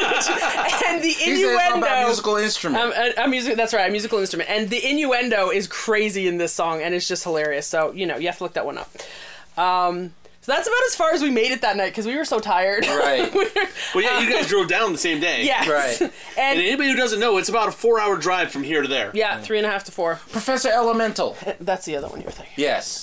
and the He said it's all innuendo about musical instrument. Um, a, a music that's right, a musical instrument, and the innuendo is crazy in this song, and it's just hilarious. So you know you have to look that one up. Um, so that's about as far as we made it that night because we were so tired. Right. We were- Well, yeah, you guys drove down the same day. Yes. Right. And, And- anybody who doesn't know, it's about a four-hour drive from here to there. Yeah, three and a half to four. Professor Elemental. That's the other one you're thinking. Yes.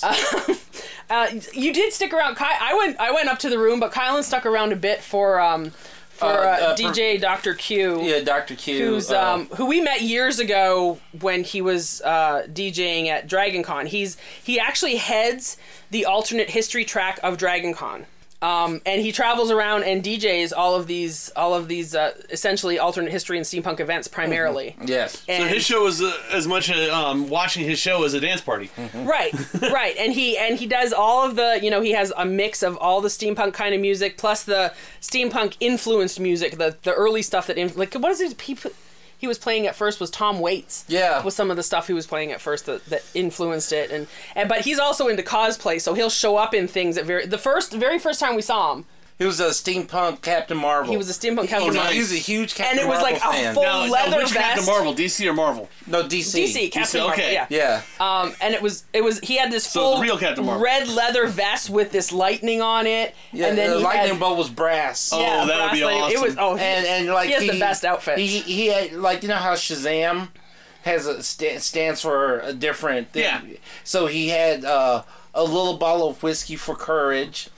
Uh, you did stick around. Ky- I went. I went up to the room, but Kylan stuck around a bit for um, for Uh, uh, uh, D J Doctor Q. Yeah, Doctor Q. Who's uh, um, who we met years ago when he was uh, DJing at DragonCon. He's he actually heads the alternate history track of DragonCon. Um, and he travels around and D Js all of these, all of these, uh, essentially alternate history and steampunk events primarily. Yes. And so his show is uh, as much a, um, watching his show as a dance party. Right, right, and he and he does all of the, you know, he has a mix of all the steampunk kind of music plus the steampunk influenced music, the the early stuff that, inf- like, what is it? He put, he was playing at first was Tom Waits. Yeah. Was some of the stuff he was playing at first that, that influenced it, and, and but he's also into cosplay, so he'll show up in things at very the first very first time we saw him. He was a steampunk Captain Marvel. He was a steampunk Captain oh, no, Marvel. He was a huge Captain And it was Marvel like a fan. full Now, leather now which vest. Captain Marvel, D C or Marvel? No, D C. D C, Captain okay. Marvel, yeah. Yeah. Um, and it was, it was, he had this So full the real Captain Marvel. red leather vest with this lightning on it. Yeah, and then the he lightning had, bolt was brass. Oh, yeah, that would be brass lightning. awesome. It was, oh, he, and and like he has the best outfits. He he had, like, you know how Shazam has a sta- stands for a different thing. Yeah. So he had uh, a little bottle of whiskey for courage.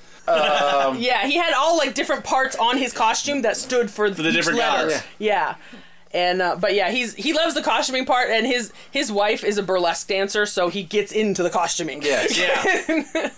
Um, yeah, he had all like different parts on his costume that stood for, For the each different letter. gods. Yeah. And uh, but yeah, he's he loves the costuming part, and his his wife is a burlesque dancer, so he gets into the costuming. Yes. Yeah.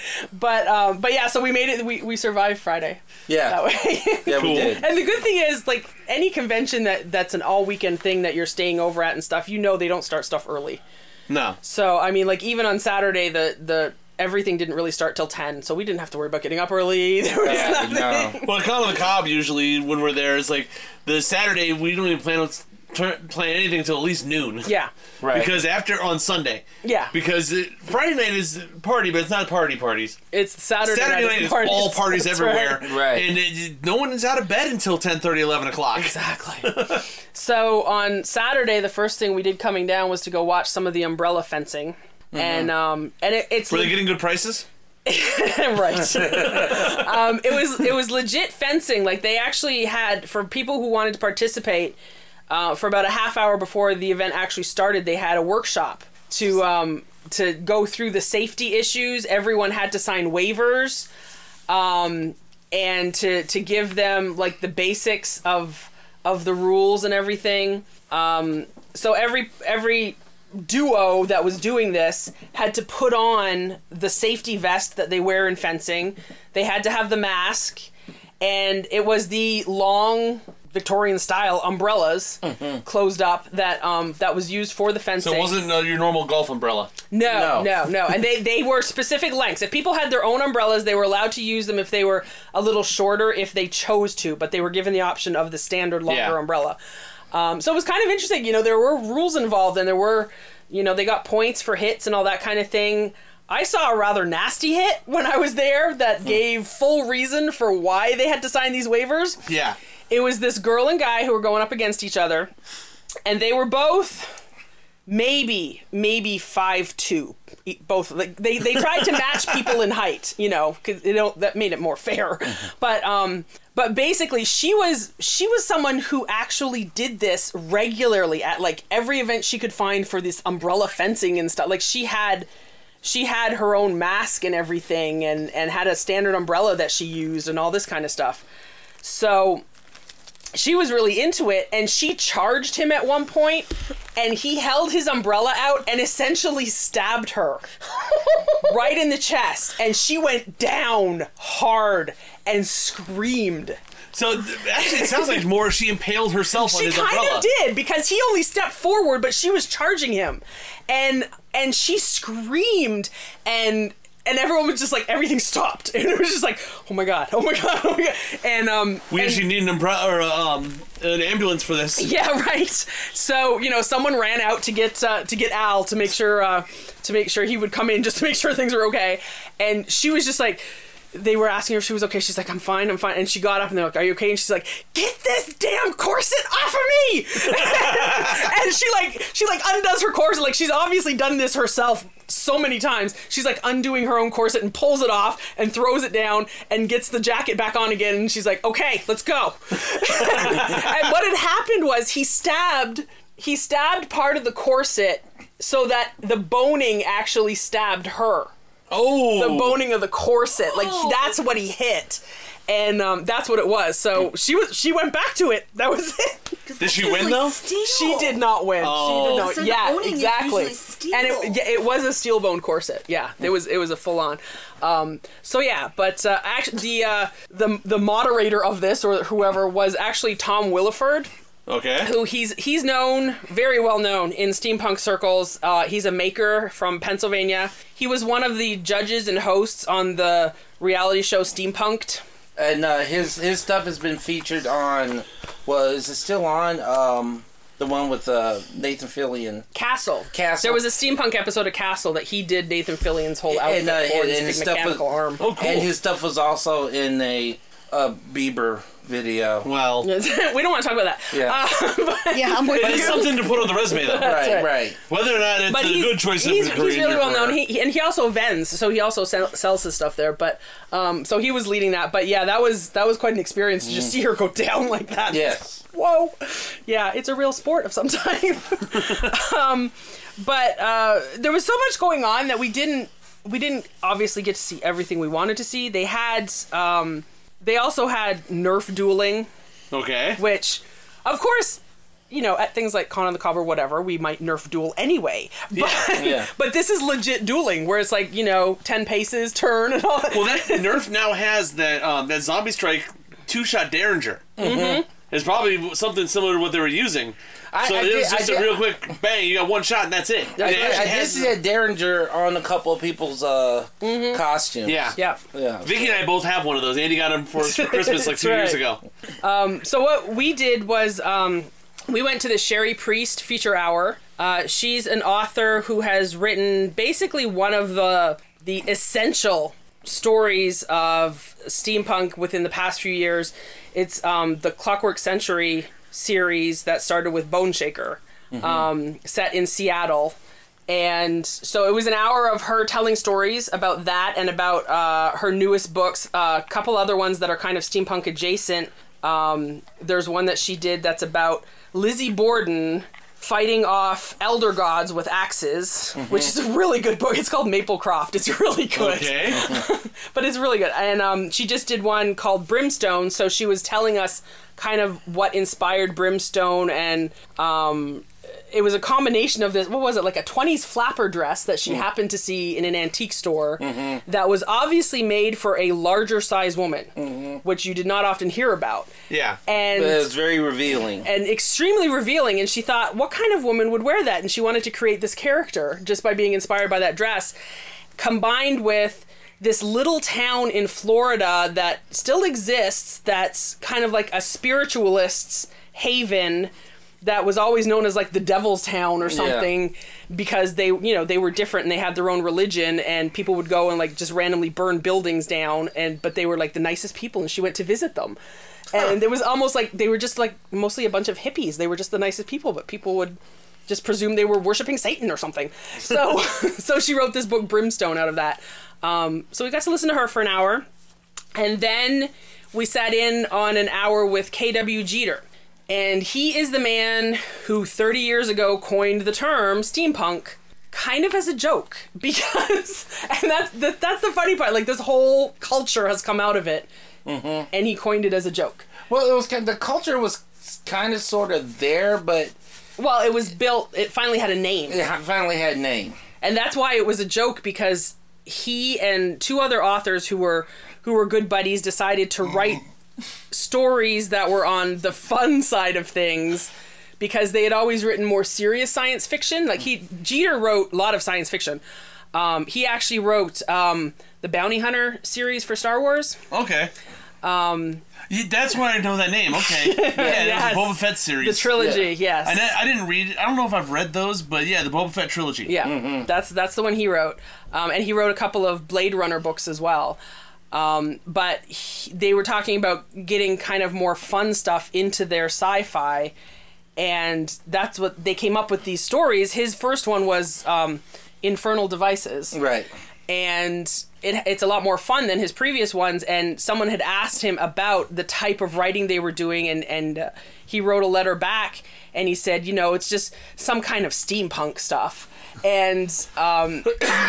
But um, but yeah, so we made it. We, we survived Friday. yeah. That way. Yeah, Cool. we did. And the good thing is, like, any convention that that's an all weekend thing that you're staying over at and stuff, you know they don't start stuff early. No. So I mean, like, even on Saturday, the the everything didn't really start till ten, so we didn't have to worry about getting up early. There was Yeah, nothing. no. Well, Call of the Cobb usually when we're there is like the Saturday we don't even plan on tur- plan anything until at least noon. Yeah. Right. Because after on Sunday. Yeah. Because it, Friday night is party, but it's not party parties. It's Saturday, Saturday night night is parties. all parties That's everywhere. right. Right. And it, no one is out of bed until ten thirty, eleven o'clock. Exactly. So on Saturday, the first thing we did coming down was to go watch some of the umbrella fencing, and um and it, it's Were they getting good prices? right. um, it was it was legit fencing. Like, they actually had, for people who wanted to participate, uh, for about a half hour before the event actually started, they had a workshop to um, to go through the safety issues. Everyone had to sign waivers, um, and to to give them like the basics of of the rules and everything. Um, so every every duo that was doing this had to put on the safety vest that they wear in fencing. They had to have the mask, and it was the long Victorian style umbrellas closed up that um that was used for the fencing. So it wasn't uh, your normal golf umbrella. No, No. no, no. And they, they were specific lengths. If people had their own umbrellas, they were allowed to use them if they were a little shorter if they chose to, but they were given the option of the standard longer Yeah. umbrella. Um, so it was kind of interesting. You know, there were rules involved, and there were, you know, they got points for hits and all that kind of thing. I saw a rather nasty hit when I was there that gave full reason for why they had to sign these waivers. Yeah. It was this girl and guy who were going up against each other, and they were both maybe maybe five two. Both like they they tried to match people in height, you know, because you know that made it more fair. But um, but basically, she was she was someone who actually did this regularly at like every event she could find for this umbrella fencing and stuff. Like she had. She had her own mask and everything and, and had a standard umbrella that she used and all this kind of stuff. So she was really into it, and she charged him at one point, and he held his umbrella out and essentially stabbed her right in the chest, and she went down hard and screamed. So actually, it sounds like more she impaled herself on She his kind umbrella. of did, because he only stepped forward, but she was charging him, and and she screamed, and and everyone was just like, everything stopped, and it was just like, oh my god, oh my god, oh my god, and um, We and, actually need an umbrella or um an ambulance for this. yeah, right. So you know, someone ran out to get uh, to get Al to make sure uh, to make sure he would come in just to make sure things were okay, and she was just like. They were asking her if she was okay. She's like, I'm fine, I'm fine. And she got up and they're like, are you okay? And she's like, get this damn corset off of me! And she like, she like undoes her corset. Like she's obviously done this herself so many times. She's like undoing her own corset and pulls it off and throws it down and gets the jacket back on again. And she's like, okay, let's go. And what had happened was he stabbed, he stabbed part of the corset so that the boning actually stabbed her. Oh, the boning of the corset, like Oh. that's what he hit, and um, that's what it was. So she was, she went back to it. That was it. Did she win though? She did not win. Oh. She did not. So the yeah, boning is exactly. usually steel. And it, yeah, it was a steel bone corset. Yeah, it was. It was a full on. Um, so yeah, but uh, actually, the uh, the the moderator of this or whoever was actually Tom Williford. Okay. Who he's he's known, very well known in steampunk circles. Uh, he's a maker from Pennsylvania. He was one of the judges and hosts on the reality show Steampunked. And uh, his his stuff has been featured on. Well, is it still on? Um, the one with uh, Nathan Fillion. Castle. Castle. There was a steampunk episode of Castle that he did Nathan Fillion's whole outfit and, uh, for and, his and his big stuff was, mechanical arm. Oh, cool. And his stuff was also in a uh, Bieber video. Well, we don't want to talk about that. Yeah. Uh, but, Yeah, I'm with but it's you. something to put on the resume though. right, right. right. Whether or not it's but a he's, good choice of he's, a career he's in really your well known. career. He, and he also vends, so he also sell, sells his stuff there. But um, so he was leading that. But yeah, that was that was quite an experience to just see her go down like that. Yes. Whoa. Yeah, it's a real sport of some type. um, but uh, there was so much going on that we didn't we didn't obviously get to see everything we wanted to see. They had um, they also had Nerf dueling. Okay. Which, of course, you know, at things like Con on the Cob or whatever, we might Nerf duel anyway. But, Yeah, yeah. but this is legit dueling, where it's like, you know, ten paces, turn, and all that. Well, that Nerf now has that um, that Zombie Strike two-shot Derringer. Mm-hmm. It's probably something similar to what they were using. I- so I it was did- I just a did- real quick bang. You got one shot and that's it. I, It actually I did has- see a Derringer on a couple of people's uh, costumes. Yeah. Yeah. Yeah. Vicky and I both have one of those. Andy got him for us for Christmas like That's two years right. ago. So what we did was um, we went to the Sherry Priest feature hour. Uh, she's an author who has written basically one of the the essential stories of steampunk within the past few years. It's um, the Clockwork Century series that started with Bone Shaker, Mm-hmm. um, set in Seattle. And so it was an hour of her telling stories about that and about uh, her newest books. Uh, a couple other ones that are kind of steampunk adjacent. Um, there's one that she did that's about Lizzie Borden fighting off elder gods with axes, Mm-hmm. which is a really good book. It's called Maplecroft. It's really good. Okay. But it's really good. And um, she just did one called Brimstone. So she was telling us kind of what inspired Brimstone, and um, it was a combination of this, what was it, like a twenties flapper dress that she mm. happened to see in an antique store mm-hmm. that was obviously made for a larger size woman, mm-hmm. which you did not often hear about. Yeah. And it was very revealing. And extremely revealing. And she thought, what kind of woman would wear that? And she wanted to create this character just by being inspired by that dress, combined with this little town in Florida that still exists, that's kind of like a spiritualist's haven that was always known as like the devil's town or something, yeah. because they, you know, they were different and they had their own religion, and people would go and like just randomly burn buildings down, and but they were like the nicest people, and she went to visit them. And it was almost like they were just like mostly a bunch of hippies. They were just the nicest people, but people would just presumed they were worshiping Satan or something. So, so she wrote this book, Brimstone, out of that. Um, so we got to listen to her for an hour. And then we sat in on an hour with K W Jeter. And he is the man who thirty years ago coined the term steampunk kind of as a joke. Because, and that's the, that's the funny part, like this whole culture has come out of it. Mm-hmm. And he coined it as a joke. Well, it was kind of, the culture was kind of sort of there, but... Well, it was built, it finally had a name. It finally had a name. And that's why it was a joke, because he and two other authors who were who were good buddies decided to write stories that were on the fun side of things, because they had always written more serious science fiction. Like he, Jeter wrote a lot of science fiction. Um, he actually wrote um, the Bounty Hunter series for Star Wars. Okay. Um, yeah, that's why I know that name. Okay. Yeah, yes. the Boba Fett series. The trilogy, yeah. yes. I, I didn't read it. I don't know if I've read those, but yeah, the Boba Fett trilogy. Yeah, mm-hmm. that's that's the one he wrote. Um, and he wrote a couple of Blade Runner books as well. Um, but he, they were talking about getting kind of more fun stuff into their sci-fi, and that's what they came up with these stories. His first one was um, Infernal Devices. Right. And it, it's a lot more fun than his previous ones, and someone had asked him about the type of writing they were doing, and, and uh, he wrote a letter back, and he said, you know, it's just some kind of steampunk stuff. And um,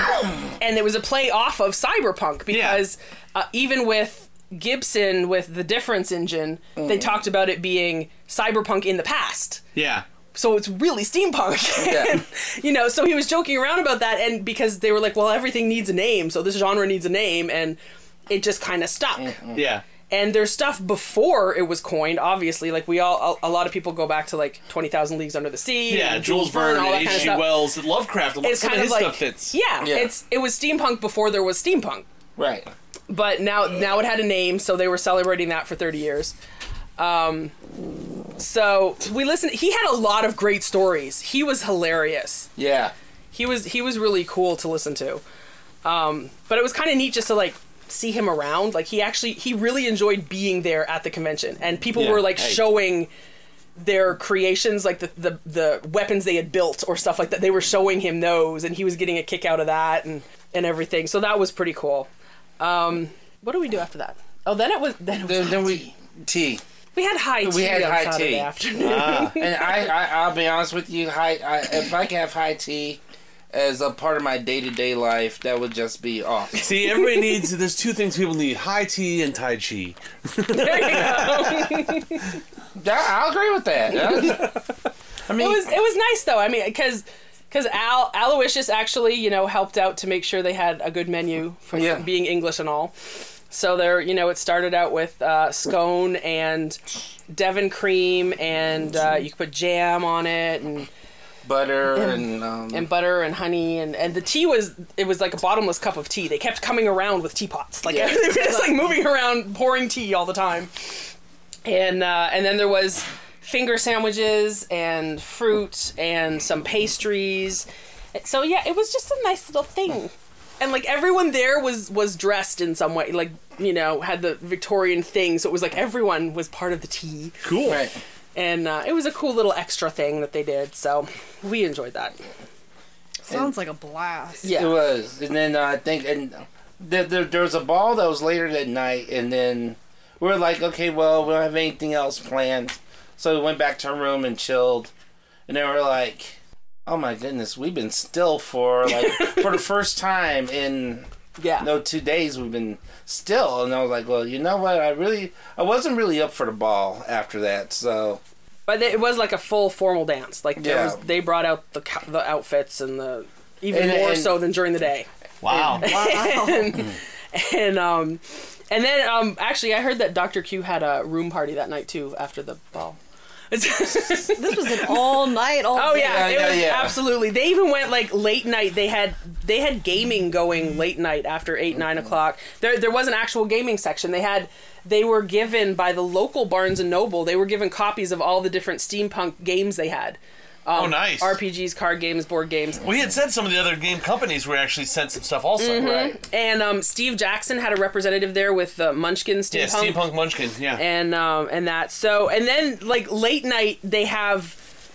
and it was a play off of cyberpunk, because yeah. uh, even with Gibson, with the Difference engine, mm-hmm. they talked about it being cyberpunk in the past. Yeah. So it's really steampunk. Yeah. And, you know, so he was joking around about that, and because they were like, well, everything needs a name, so this genre needs a name, and it just kind of stuck. Mm-hmm. Yeah. And there's stuff before it was coined, obviously. Like, we all, a, a lot of people go back to, like, twenty thousand Leagues Under the Sea. Yeah, and Jules Verne, all that H kind of G stuff. Wells, Lovecraft. A lot, It's some kind of of his like, stuff fits. yeah, Yeah. it's it was steampunk before there was steampunk. Right. But now now it had a name, so they were celebrating that for thirty years. Um, so we listened. He had a lot of great stories. He was hilarious. Yeah. He was he was really cool to listen to. Um, but it was kind of neat just to like see him around. Like he actually he really enjoyed being there at the convention, and people Yeah. were like Hey. showing their creations, like the, the the weapons they had built or stuff like that. They were showing him those, and he was getting a kick out of that and and everything. So that was pretty cool. Um, what do we do after that? Oh, then it was then it was Then, then high we tea. tea. We had high tea We had on high Saturday tea. afternoon. Ah. And I, I, I'll be honest with you, high, I, if I could have high tea as a part of my day-to-day life, that would just be awesome. See, everybody needs, there's two things people need, high tea and Tai Chi. There you go. Yeah, I'll agree with that. That's- I mean, It was it was nice though. I mean, because because Al Aloysius actually, you know, helped out to make sure they had a good menu for Yeah. being English and all. So there, you know, it started out with uh, scone and Devon cream, and uh, you could put jam on it, and butter and um, and butter and honey, and, and the tea was it was like a bottomless cup of tea. They kept coming around with teapots, like Yeah. they were just like moving around pouring tea all the time. And uh, and then there was finger sandwiches and fruit and some pastries. So yeah, it was just a nice little thing. And like everyone there was was dressed in some way, like, you know, had the Victorian thing, so it was like everyone was part of the tea. Cool. right. And uh, it was a cool little extra thing that they did, so we enjoyed that. Sounds like a blast. Yeah. It was, and then uh, I think, and there, there, there was a ball that was later that night, and then we were like, okay, well, we don't have anything else planned, so we went back to our room and chilled, and then we were like, oh my goodness, we've been still for like for the first time in Yeah. no two days we've been still, and I was like, well, you know what, I really, I wasn't really up for the ball after that, so. But it was like a full formal dance. Like there Yeah. was, they brought out the co- the outfits and the even And- more and- so than during the day. Wow. and, and um, and then um, actually, I heard that Doctor Q had a room party that night too after the ball. This was an all night, all Oh day. yeah, Yeah, it yeah, was yeah. absolutely. They even went like late night. They had they had gaming going late night after eight nine o'clock. There there was an actual gaming section. They had they were given by the local Barnes and Noble. They were given copies of all the different steampunk games they had. Um, Oh, nice. R P Gs, card games, board games. We had said some of the other game companies were actually sent some stuff also. Right. And um, Steve Jackson had a representative there with uh, Munchkin Steampunk. Yeah, Steampunk Munchkin, yeah. And um, and that so and then like late night they have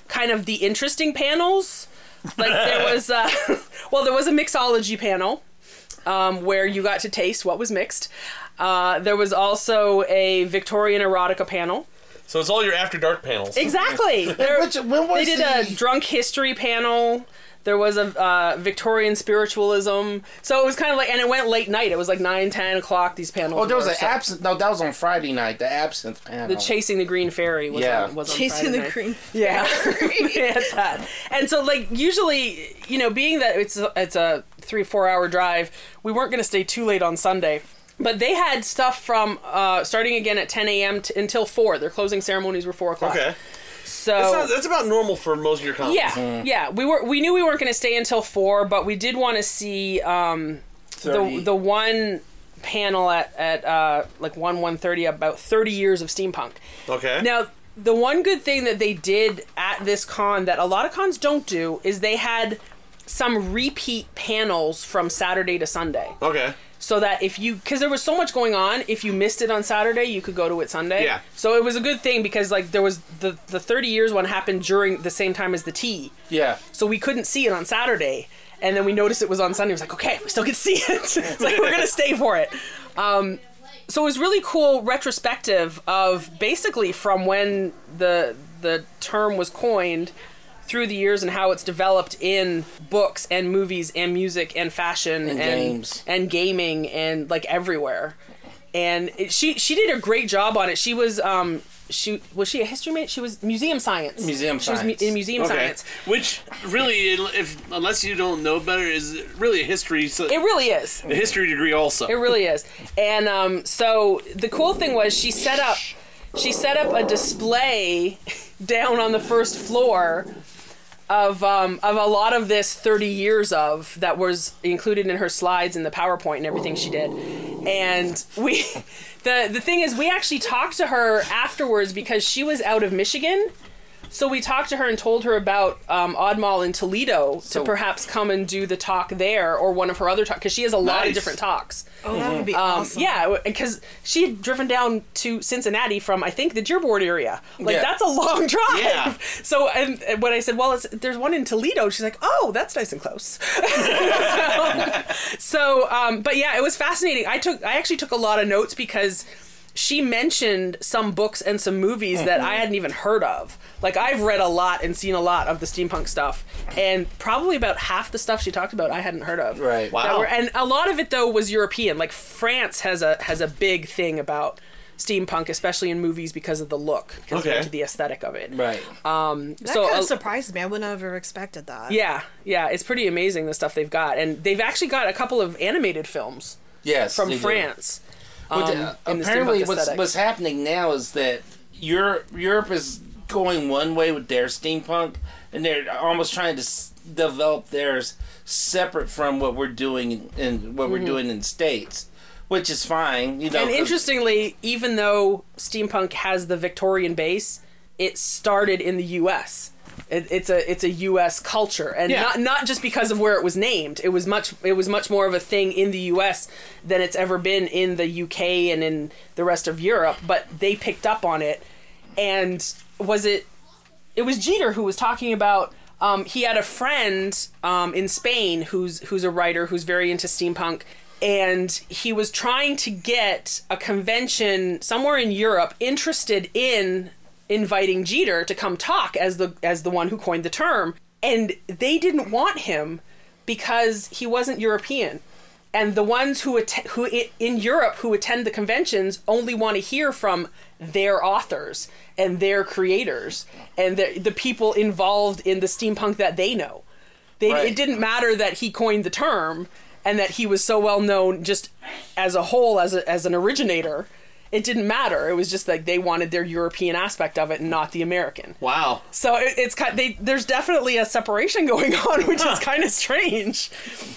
kind of the interesting panels. Like there was, uh, well, there was a mixology panel um, where you got to taste what was mixed. Uh, there was also a Victorian erotica panel. So it's all your After Dark panels. Exactly. There, Which, when was they did the... a drunk history panel. There was a uh, Victorian spiritualism. So it was kind of like, and it went late night. It was like nine, ten o'clock, these panels. Oh, there was were, an so. absinthe. No, that was on Friday night. The absinthe panel. The Chasing the Green Fairy was Yeah. on, was on Chasing Friday the night. Green Yeah. We had that. And so, like, usually, you know, being that it's a, it's a three, four hour drive, we weren't going to stay too late on Sunday. But they had stuff from uh, starting again at ten a.m. T- until four. Their closing ceremonies were four o'clock. Okay. So that's, not, that's about normal for most of your cons. yeah, Mm. yeah. We were we knew we weren't going to stay until four, but we did want to see um, the the one panel at at uh, like one one thirty about thirty years of steampunk. Okay. Now, the one good thing that they did at this con that a lot of cons don't do is they had some repeat panels from Saturday to Sunday. Okay. So that if you, because there was so much going on, if you missed it on Saturday, you could go to it Sunday. Yeah. So it was a good thing because like there was the the thirty years one happened during the same time as the tea. Yeah. So we couldn't see it on Saturday, and then we noticed it was on Sunday. It was like, okay, we still get to see it. It's like we're gonna stay for it. Um, so it was really cool retrospective of basically from when the the term was coined through the years and how it's developed in books and movies and music and fashion and, and games and gaming and like everywhere. And it, she she did a great job on it. She was um she was she a history major? She was museum science. Museum she science. was mu- in museum Okay. science. Which really, if unless you don't know better, is really a history. So It really is. a history degree also. It really is. And um, so the cool thing was she set up she set up a display down on the first floor of um, of a lot of this thirty years of that was included in her slides and the PowerPoint and everything she did. And we the the thing is we actually talked to her afterwards because she was out of Michigan. So we talked to her and told her about um, Oddmall in Toledo So- to perhaps come and do the talk there or one of her other talks because she has a lot of Nice. different talks. Oh, that would be Um, awesome. Yeah, because she had driven down to Cincinnati from I think the Dearborn area. Like Yeah. that's a long drive. Yeah. So and, and when I said, well, it's, there's one in Toledo, she's like, oh, that's nice and close. so, so um, but yeah, it was fascinating. I took I actually took a lot of notes because she mentioned some books and some movies that I hadn't even heard of. Like I've read a lot and seen a lot of the steampunk stuff, and probably about half the stuff she talked about I hadn't heard of. Right. Wow. That were, and a lot of it though was European. Like France has a has a big thing about steampunk, especially in movies because of the look, because Okay. of the aesthetic of it. Right. Um, That so kind uh, of surprised me. I would not have expected that. yeah, yeah, it's pretty amazing the stuff they've got, and they've actually got a couple of animated films Yes. from they do. France. But, um, uh, in the apparently, steampunk what's aesthetic. what's happening now is that Europe Europe is going one way with their steampunk, and they're almost trying to s- develop theirs separate from what we're doing in, in what we're Mhm. doing in States, which is fine. You know, And 'cause- interestingly, even though steampunk has the Victorian base, it started in the U S. It, it's a it's a U S culture, and Yeah. not not just because of where it was named. It was much it was much more of a thing in the U S than it's ever been in the U K and in the rest of Europe. But they picked up on it, and was it it was Jeter who was talking about. Um, he had a friend um, in Spain who's who's a writer who's very into steampunk, and he was trying to get a convention somewhere in Europe interested in inviting Jeter to come talk as the as the one who coined the term, and they didn't want him because he wasn't European. And the ones who att- who i- in Europe who attend the conventions only want to hear from their authors and their creators and the, the people involved in the steampunk that they know. They, Right. It didn't matter that he coined the term and that he was so well known just as a whole, as a, as an originator. It didn't matter. It was just like they wanted their European aspect of it and not the American. Wow. So it, it's kind. They, there's definitely a separation going on, which is kind of strange.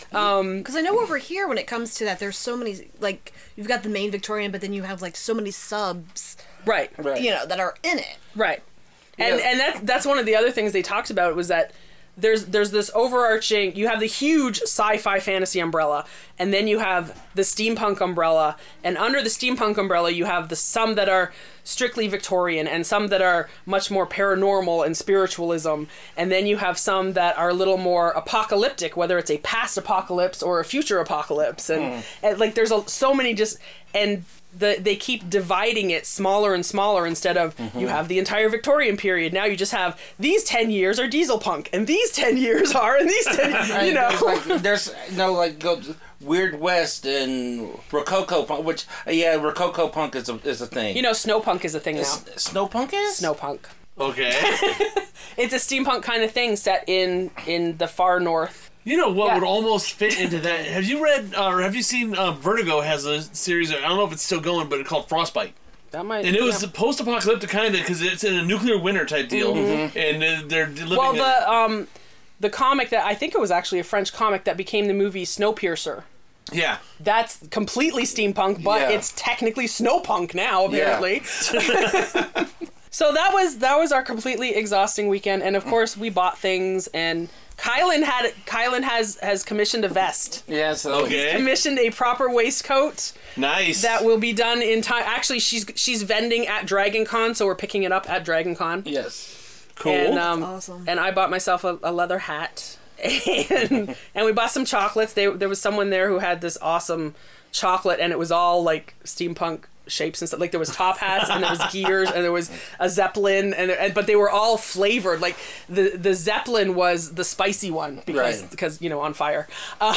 Um, Because I know over here, when it comes to that, there's so many, like, you've got the main Victorian, but then you have, like, so many subs, right. you know, that are in it. Right. And Yeah. and that's that's one of the other things they talked about was that there's there's this overarching. You have the huge sci-fi fantasy umbrella, and then you have the steampunk umbrella, and under the steampunk umbrella, you have the some that are strictly Victorian, and some that are much more paranormal and spiritualism, and then you have some that are a little more apocalyptic, whether it's a past apocalypse or a future apocalypse, and, mm. and like there's a, so many just and. The, they keep dividing it smaller and smaller instead of mm-hmm. you have the entire Victorian period. Now you just have these ten years are diesel punk and these ten years are and these ten you know there's, like, there's no like go Weird West and Rococo punk, which uh, yeah Rococo punk is a, is a thing. You know snow punk is a thing now. Is, snow punk is? Snow punk. Okay. It's a steampunk kind of thing set in in the far north. You know what yeah. would almost fit into that? Have you read uh, or have you seen uh, Vertigo has a series, I don't know if it's still going, but it's called Frostbite. That might, and it was yeah. post-apocalyptic kind of because it's in a nuclear winter type deal, mm-hmm. and uh, they're living. Well, in the um, the comic that I think it was actually a French comic that became the movie Snowpiercer. Yeah, that's completely steampunk, but yeah. it's technically snowpunk now, apparently. Yeah. So that was that was our completely exhausting weekend, and of course we bought things and. Kylan had Kylan has has commissioned a vest. Yeah, so okay. He's commissioned a proper waistcoat. Nice. That will be done in time. Actually, she's she's vending at Dragon Con, so we're picking it up at Dragon Con. Yes. Cool. And, um, That's awesome. And I bought myself a, a leather hat, and and we bought some chocolates. They, there was someone there who had this awesome chocolate, and it was all like steampunk shapes and stuff. Like there was top hats and there was gears and there was a Zeppelin and, and but they were all flavored. Like the the Zeppelin was the spicy one because right. because you know on fire. Um,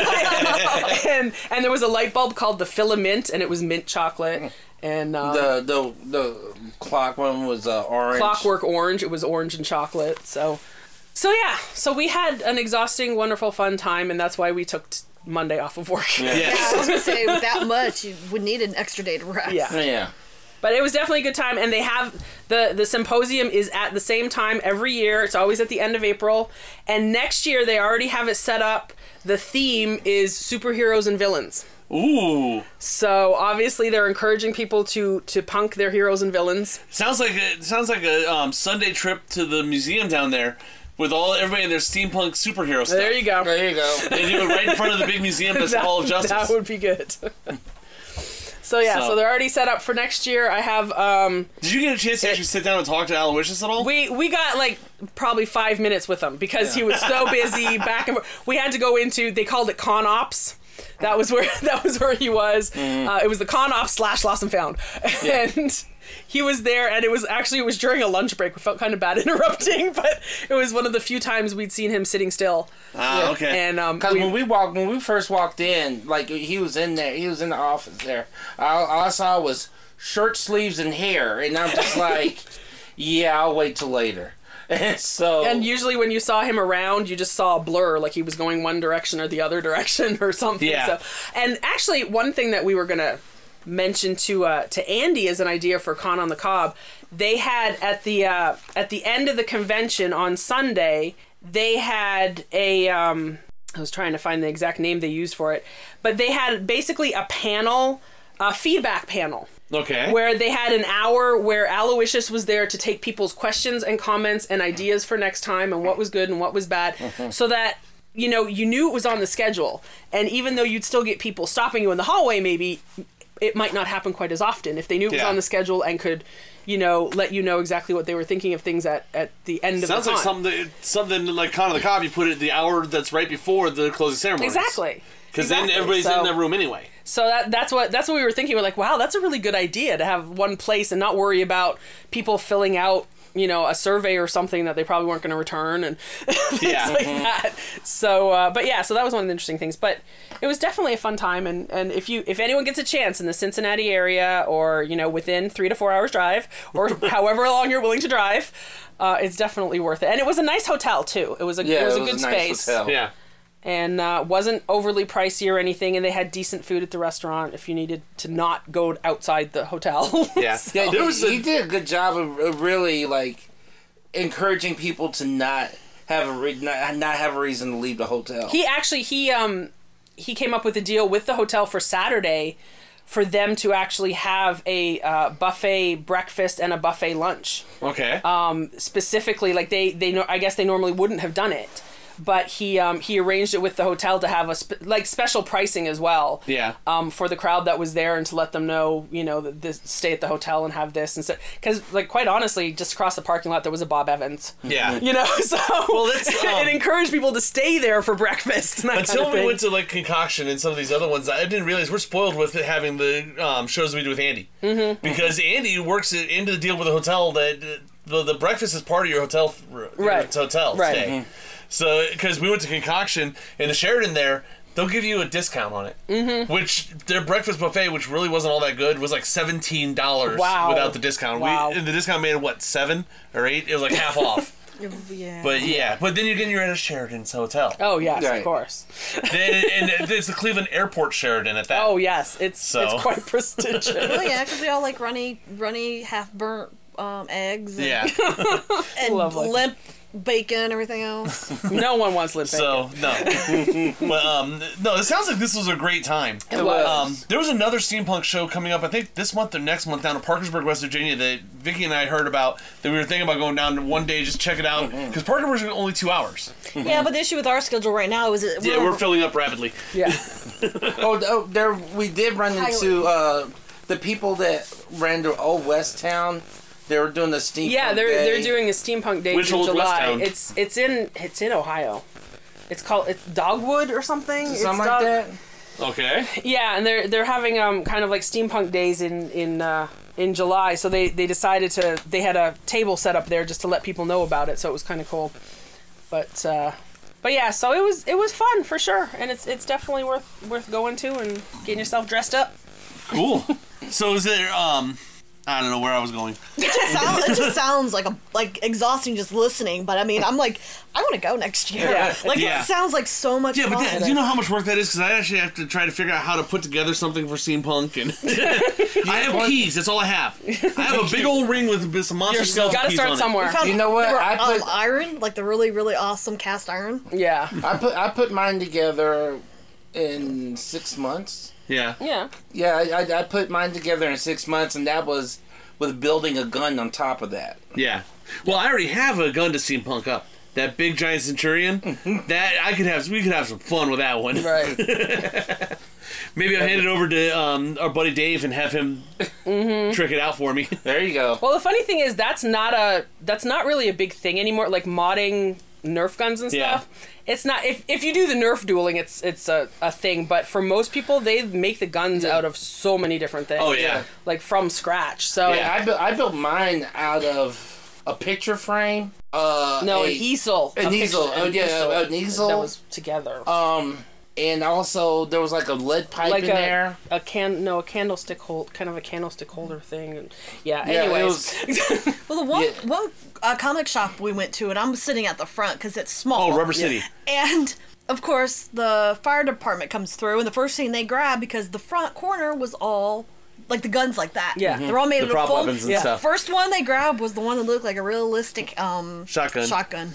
and and there was a light bulb called the Filament and it was mint chocolate. And um, the the the clock one was uh, orange. Clockwork orange. It was orange and chocolate. So so yeah. So we had an exhausting, wonderful, fun time, and that's why we took. T- Monday off of work. Yeah. yeah, I was gonna say with that much you would need an extra day to rest. Yeah, yeah. But it was definitely a good time, and they have the the symposium is at the same time every year. It's always at the end of April, and next year they already have it set up. The theme is superheroes and villains. Ooh. So obviously they're encouraging people to to punk their heroes and villains. Sounds like a, sounds like a um, Sunday trip to the museum down there. With all everybody in their steampunk superhero stuff. There you go. There you go. They do it right in front of the big museum that's that, Hall of Justice. That would be good. So yeah, so. so they're already set up for next year. I have. Um, Did you get a chance to it, actually sit down and talk to Aloysius at all? We we got like probably five minutes with him because yeah. he was so busy back and forth. We had to go into. They called it Con Ops. That was where that was where he was. Mm. Uh, it was the Con Ops slash Lost and Found, yeah. and. He was there, and it was actually it was during a lunch break. We felt kind of bad interrupting, but it was one of the few times we'd seen him sitting still. Ah, yeah. Okay. And um, because when we walked, when we first walked in, like he was in there, he was in the office there. All, all I saw was shirt sleeves and hair, and I'm just like, yeah, I'll wait till later. And so, and usually when you saw him around, you just saw a blur, like he was going one direction or the other direction or something. Yeah. So, and actually, one thing that we were gonna. mention to uh, to Andy as an idea for Con on the Cob. They had at the uh, at the end of the convention on Sunday, they had a um, I was trying to find the exact name they used for it, but they had basically a panel, a feedback panel. Okay. Where they had an hour where Aloysius was there to take people's questions and comments and ideas for next time and what was good and what was bad, mm-hmm. so that you know you knew it was on the schedule, and even though you'd still get people stopping you in the hallway, maybe. It might not happen quite as often if they knew it was yeah. on the schedule and could, you know, let you know exactly what they were thinking of things at, at the end of Sounds the con. Sounds like something, something like Con on the Cob, you put it the hour that's right before the closing ceremony. Exactly. Because exactly. then everybody's so, in that room anyway. So that that's what that's what we were thinking. We're like, wow, that's a really good idea to have one place and not worry about people filling out, you know, a survey or something that they probably weren't going to return and things yeah. like mm-hmm. that. So, uh, but yeah, so that was one of the interesting things. But it was definitely a fun time. And, and if you if anyone gets a chance in the Cincinnati area or, you know, within three to four hours drive or however long you're willing to drive, uh, it's definitely worth it. And it was a nice hotel, too. It was a, yeah, it was it a was good a nice space. Hotel. Yeah. And uh, wasn't overly pricey or anything, and they had decent food at the restaurant if you needed to not go outside the hotel. Yeah, so. yeah. There was he, a, he did a good job of, of really like encouraging people to not have a re- not, not have a reason to leave the hotel. He actually he um he came up with a deal with the hotel for Saturday, for them to actually have a uh, buffet breakfast and a buffet lunch. Okay. Um, specifically, like they, they know, I guess they normally wouldn't have done it, but he um, he arranged it with the hotel to have a spe- like special pricing as well. Yeah. Um, for the crowd that was there and to let them know, you know, that this stay at the hotel and have this and so because like quite honestly, just across the parking lot there was a Bob Evans. Yeah. You know, so well, that's, um, it encouraged people to stay there for breakfast. And that until kind of we thing. went to like Concoction and some of these other ones, I didn't realize we're spoiled with having the um, shows we do with Andy Mhm. because Andy works it into the deal with the hotel that the the breakfast is part of your hotel Right. your hotel Right. stay. Mhm. So because we went to Concoction and the Sheraton there. They'll give you a discount on it, mm-hmm. which their breakfast buffet, which really wasn't all that good, was like seventeen dollars Wow. without the discount. Wow. We, and the discount made it, what, seven or eight? It was like half off. Yeah. But yeah, but then you're getting you're at a Sheraton's hotel. Oh yes, Right. of course. Then, and it's the Cleveland Airport Sheraton at that. Oh yes, it's So. it's quite prestigious. Well, yeah, because we all like runny, runny, half burnt um, eggs. And, Yeah. and Lovely. limp bacon and everything else. No one wants limp So bacon. no, but um, no. It sounds like this was a great time. It was. Um, there was another steampunk show coming up. I think this month or next month down in Parkersburg, West Virginia. That Vicky and I heard about. That we were thinking about going down one day just check it out because Parkersburg's only two hours. Yeah, but the issue with our schedule right now is that Yeah, we're filling up rapidly. Yeah. oh, oh, there we did run into uh, the people that ran to Old West Town. They were doing the steampunk. Yeah, they're day. they're doing the steampunk days Which in Old West July. town? It's it's in it's in Ohio. It's called it's Dogwood or something. It's Something like Dog- that. Okay. Yeah, and they're they're having um kind of like steampunk days in in uh, in July. So they they decided to they had a table set up there just to let people know about it. So it was kind of cool. But uh, but yeah, so it was it was fun for sure, and it's it's definitely worth worth going to and getting yourself dressed up. Cool. So is there um, I don't know where I was going. It just sounds. It just sounds like a like exhausting just listening. But I mean, I'm like, I want to go next year. Yeah. Like Yeah. it sounds like so much Yeah, fun. but that, do you know how much work that is? Because I actually have to try to figure out how to put together something for steampunk, and I have keys. That's all I have. I have a big old ring with some monster You're- skeleton gotta keys start on it. somewhere. We found- You know what? they were, I put- um, iron, like the really really awesome cast iron. Yeah. I put I put mine together in six months. Yeah. Yeah. Yeah, I, I, I put mine together in six months, and that was with building a gun on top of that. Yeah. Well, I already have a gun to steampunk up. That big giant Centurion. That I could have. We could have some fun with that one. Right. Maybe I'll hand it over to um, our buddy Dave and have him trick it out for me. There you go. Well, the funny thing is that's not a that's not really a big thing anymore. Like modding Nerf guns and Yeah. stuff. It's not if, if you do the Nerf dueling, it's it's a, a thing. But for most people, they make the guns out of so many different things. Oh, yeah. like from scratch. So Yeah, I built I built mine out of a picture frame. Uh, no, a, an easel, An A easel. picture- Oh yeah, an easel. that was together. Um, and also there was like a lead pipe like in a, there. a can no a candlestick hold kind of a candlestick holder thing. And, yeah. Yeah, it Anyways, Well, the one Yeah. one uh, comic shop we went to, and I'm sitting at the front because it's small. Oh, Rubber City. And of course, the fire department comes through, and the first thing they grab, because the front corner was all like the guns like that. Yeah. they're all made The of prop foam. weapons and yeah. stuff. First one they grabbed was the one that looked like a realistic um Shotgun. Shotgun.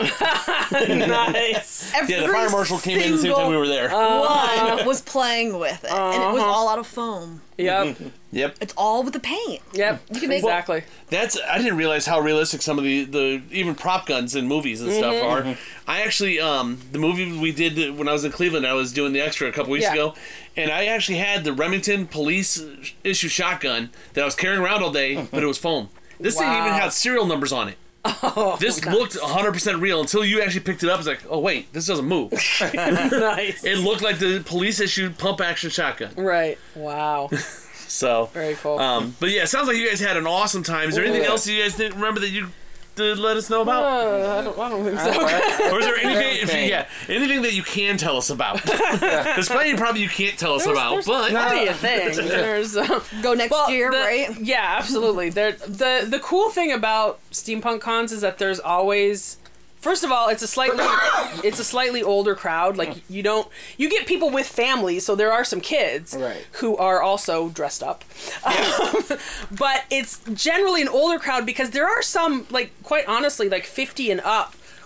nice. Every Yeah, the fire marshal came in the same time we were there. One was playing with it, and it was Uh-huh. all out of foam. Yep. Yep. It's all with the paint. Yep. You can make exactly. That's I didn't realize how realistic some of the, the even prop guns in movies and stuff Mm-hmm. are. I actually um the movie we did when I was in Cleveland, I was doing the extra a couple weeks Yeah. ago, and I actually had the Remington police issue shotgun that I was carrying around all day, but it was foam. This thing even Wow. had serial numbers on it. Oh, This nice. looked one hundred percent real until you actually picked it up. It's like, oh wait, this doesn't move. nice. It looked like the police issued pump action shotgun. Right. Wow. So Very cool. Um, but yeah, it sounds like you guys had an awesome time. Is there anything Yeah. else you guys didn't remember that you to let us know about? Uh, I don't. I don't think so. Or is there anything? If you, yeah, anything that you can tell us about? There's plenty probably you can't tell us There's- about, there's but plenty of things. There's uh, Go next well, year, the- right? Yeah, absolutely. There, the the cool thing about steampunk cons is that there's always. First of all, it's a slightly it's a slightly older crowd. Like you don't you get people with families, so there are some kids Right. who are also dressed up. Um, but it's generally an older crowd because there are some, like quite honestly, like fifty and up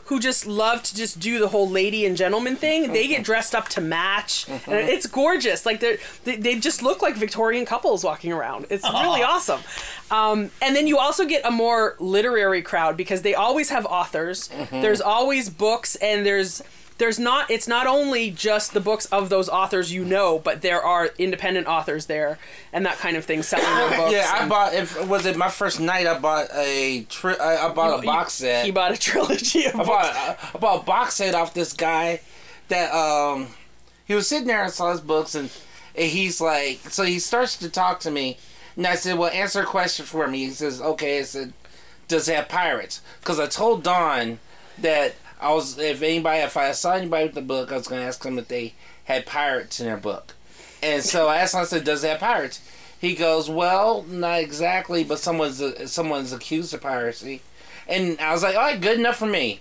who just love to just do the whole lady and gentleman thing. They get dressed up to match, and it's gorgeous. Like they they just look like Victorian couples walking around. It's really awesome. Um, and then you also get a more literary crowd because they always have authors. Mhm. There's always books, and there's there's not. It's not only just the books of those authors you know, but there are independent authors there and that kind of thing selling their books. Yeah, I and- bought. If was it my first night? I bought a tri- I, I bought You- a box set. He bought a trilogy of I books. bought I, I bought a box set off this guy that um he was sitting there and saw his books and, and he's like, so he starts to talk to me and I said, well, answer a question for me. He says, okay. I said, does it have pirates? Because I told Don that I was, if anybody, if I saw anybody with the book, I was going to ask them if they had pirates in their book. And so I asked him, I said, does it have pirates? He goes, well, not exactly, but someone's uh, someone's accused of piracy. And I was like, all right, good enough for me.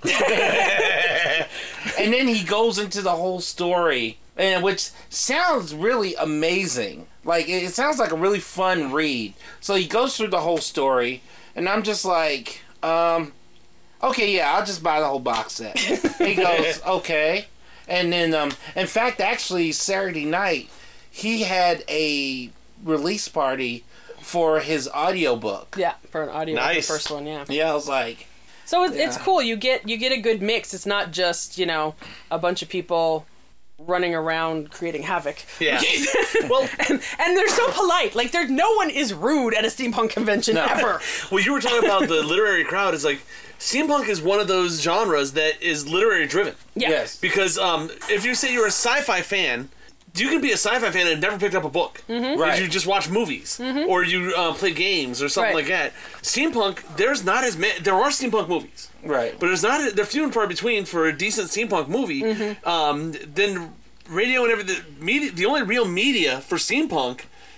And then he goes into the whole story, and which sounds really amazing. Like, it, it sounds like a really fun read. So he goes through the whole story, and I'm just like, um, okay, yeah, I'll just buy the whole box set. He goes, okay. And then, um, in fact, actually, Saturday night, he had a release party for his audiobook. Yeah, for an audio, Nice. the first one, yeah. Yeah, I was like, So it's, it's Yeah. cool. You get you get a good mix. It's not just, you know, a bunch of people running around creating havoc. Yeah. well, and, and they're so polite. Like, there, no one is rude at a steampunk convention ever. Well, you were talking about the literary crowd. Is like steampunk is one of those genres that is literary driven. Yeah. Yes. Because um, if you say you're a sci-fi fan, you can be a sci-fi fan and never picked up a book. Mhm. Right. Right. You just watch movies Mhm. or you uh, play games or something Right. like that. Steampunk, there's not as many. There are steampunk movies. Right. But there's not. They're few and far between for a decent steampunk movie. Mm-hmm. Um, then radio and everything. The media. The only real media for steampunk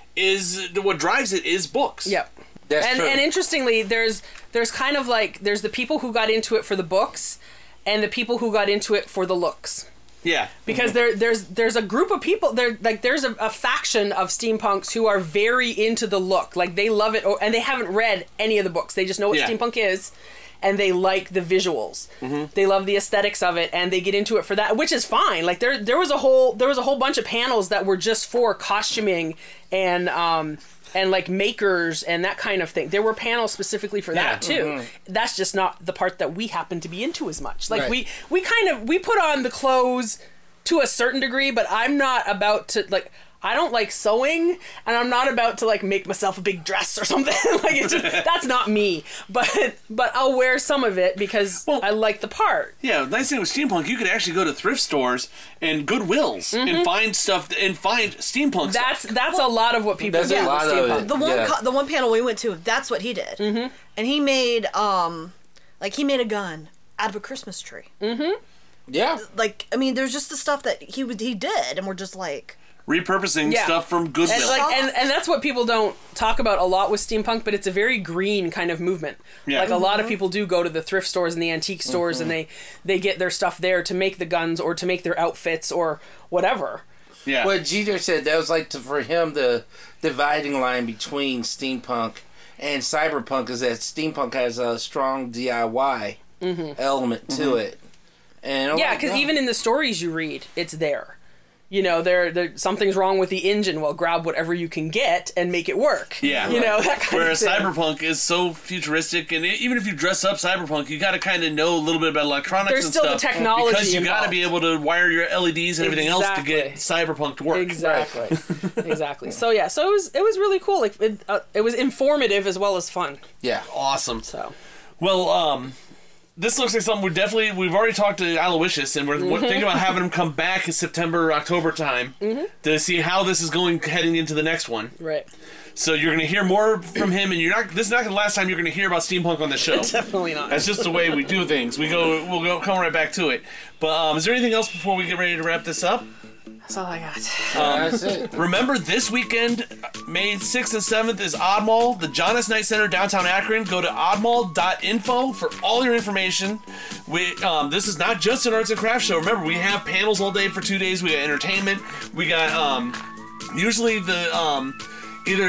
is what drives it is books. Yep. That's and true. and interestingly, there's there's kind of like there's the people who got into it for the books, and the people who got into it for the looks. Yeah. Because there there's there's a group of people there like there's a, a faction of steampunks who are very into the look. Like, they love it, or, and they haven't read any of the books. They just know what Yeah. steampunk is, and they like the visuals. Mhm. They love the aesthetics of it, and they get into it for that, which is fine. Like, there there was a whole there was a whole bunch of panels that were just for costuming and um and like makers and that kind of thing. There were panels specifically for that Yeah. too. Mhm. That's just not the part that we happen to be into as much. Like, Right. we we kind of we put on the clothes to a certain degree, but I'm not about to, like, I don't like sewing, and I'm not about to, like, make myself a big dress or something. Like, it's just, that's not me. But but I'll wear some of it because I like the part. Yeah, nice thing with steampunk, you could actually go to thrift stores and Goodwills and Mhm. find stuff and find steampunk That's stuff. that's a lot of what people do. with steampunk. The one co- the one panel we went to, that's what he did. Mm-hmm. And he made um like he made a gun out of a Christmas tree. Mm-hmm. Yeah. Like, I mean, there's just the stuff that he would he did, and we're just like Repurposing Yeah. stuff from Goodwill. And, like, and, and that's what people don't talk about a lot with steampunk, but it's a very green kind of movement. Yeah. Like, a lot of Mhm. people do go to the thrift stores and the antique stores, Mhm. and they, they get their stuff there to make the guns or to make their outfits or whatever. Yeah. What Jeter said, that was like to, for him the dividing line between steampunk and cyberpunk is that steampunk has a strong D I Y Mhm. element to Mhm. it. And I'm Yeah, like, because no. even in the stories you read, it's there. You know, there, there something's wrong with the engine. Well, grab whatever you can get and make it work. Yeah. You know, that kind Whereas of thing. cyberpunk is so futuristic, and e- even if you dress up cyberpunk, you got to kind of know a little bit about electronics There's and still the stuff. technology because you got to involved. be able to wire your L E Ds and everything else to get cyberpunk to work. Exactly. Exactly. So yeah, so it was it was really cool. Like, it, uh, it was informative as well as fun. Yeah. Awesome. So. Well, um, this looks like something we definitely we've already talked to Aloysius, and we're we're Mhm. thinking about having him come back in September, October time Mhm. to see how this is going heading into the next one. Right. So you're going to hear more from him, and you're not. This is not the last time you're going to hear about steampunk on the show. Definitely not. That's just the way we do things. We go. We'll go come right back to it. But um, is there anything else before we get ready to wrap this up? That's all I got. Um, That's it. Remember, this weekend, May sixth and seventh, is Oddmall, the Jonas Knight Center, downtown Akron. Go to oddmall dot info for all your information. We um, This is not just an arts and crafts show. Remember, we have panels all day for two days. We got entertainment. We got um, usually the um, either it's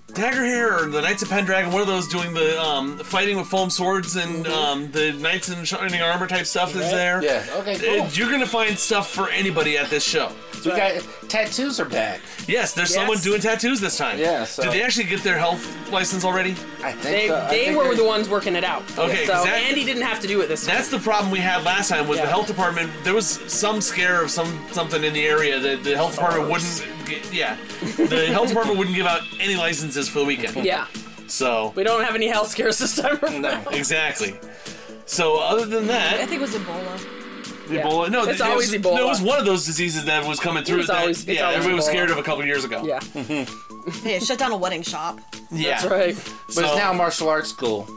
Daggerhair or the Knights of Pendragon, one of those doing the um, fighting with foam swords and Mm-hmm. um, the Knights in Shining Armor type stuff that's Right. there. Yeah, okay, cool. Uh, You're going to find stuff for anybody at this show. We got tattoos are back. Yes, there's Yes. someone doing tattoos this time. Yeah, so- Did they actually get their health license already? I think They, so. I they think were they- the ones working it out. Okay, so 'cause that- Andy didn't have to do it this time. That's the problem we had last time was Yeah. the health department. There was some scare of some something in the area that the health department wouldn't. Get, yeah, the health department wouldn't give out any licenses for the weekend. Yeah. So We don't have any health scares this time around. No. exactly. So other than I that, think it was Ebola. Yeah. Ebola. No, It's it always was, Ebola. No, it was one of those diseases that was coming through. was that, always- it's yeah, always everybody was Ebola. scared of a couple years ago. Yeah. Hey, it shut down a wedding shop. Yeah. That's right. But So- it's now martial arts school.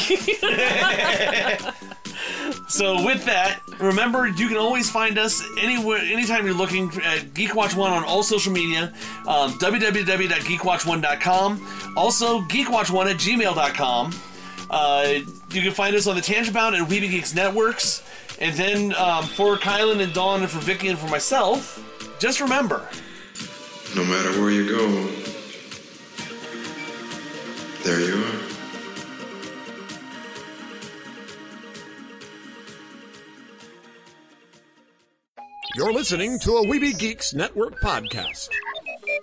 So with that, remember you can always find us anywhere, anytime you're looking at Geek Watch One on all social media. Um, w w w dot geek watch one dot com. Also, geek watch one at gmail dot com. Uh, you can find us on the Tangent Bound and Weeby Geeks networks. And then um, for Kylan and Dawn and for Vicky and for myself, just remember. No matter where you go, there you are. You're listening to a Weeby Geeks Network podcast.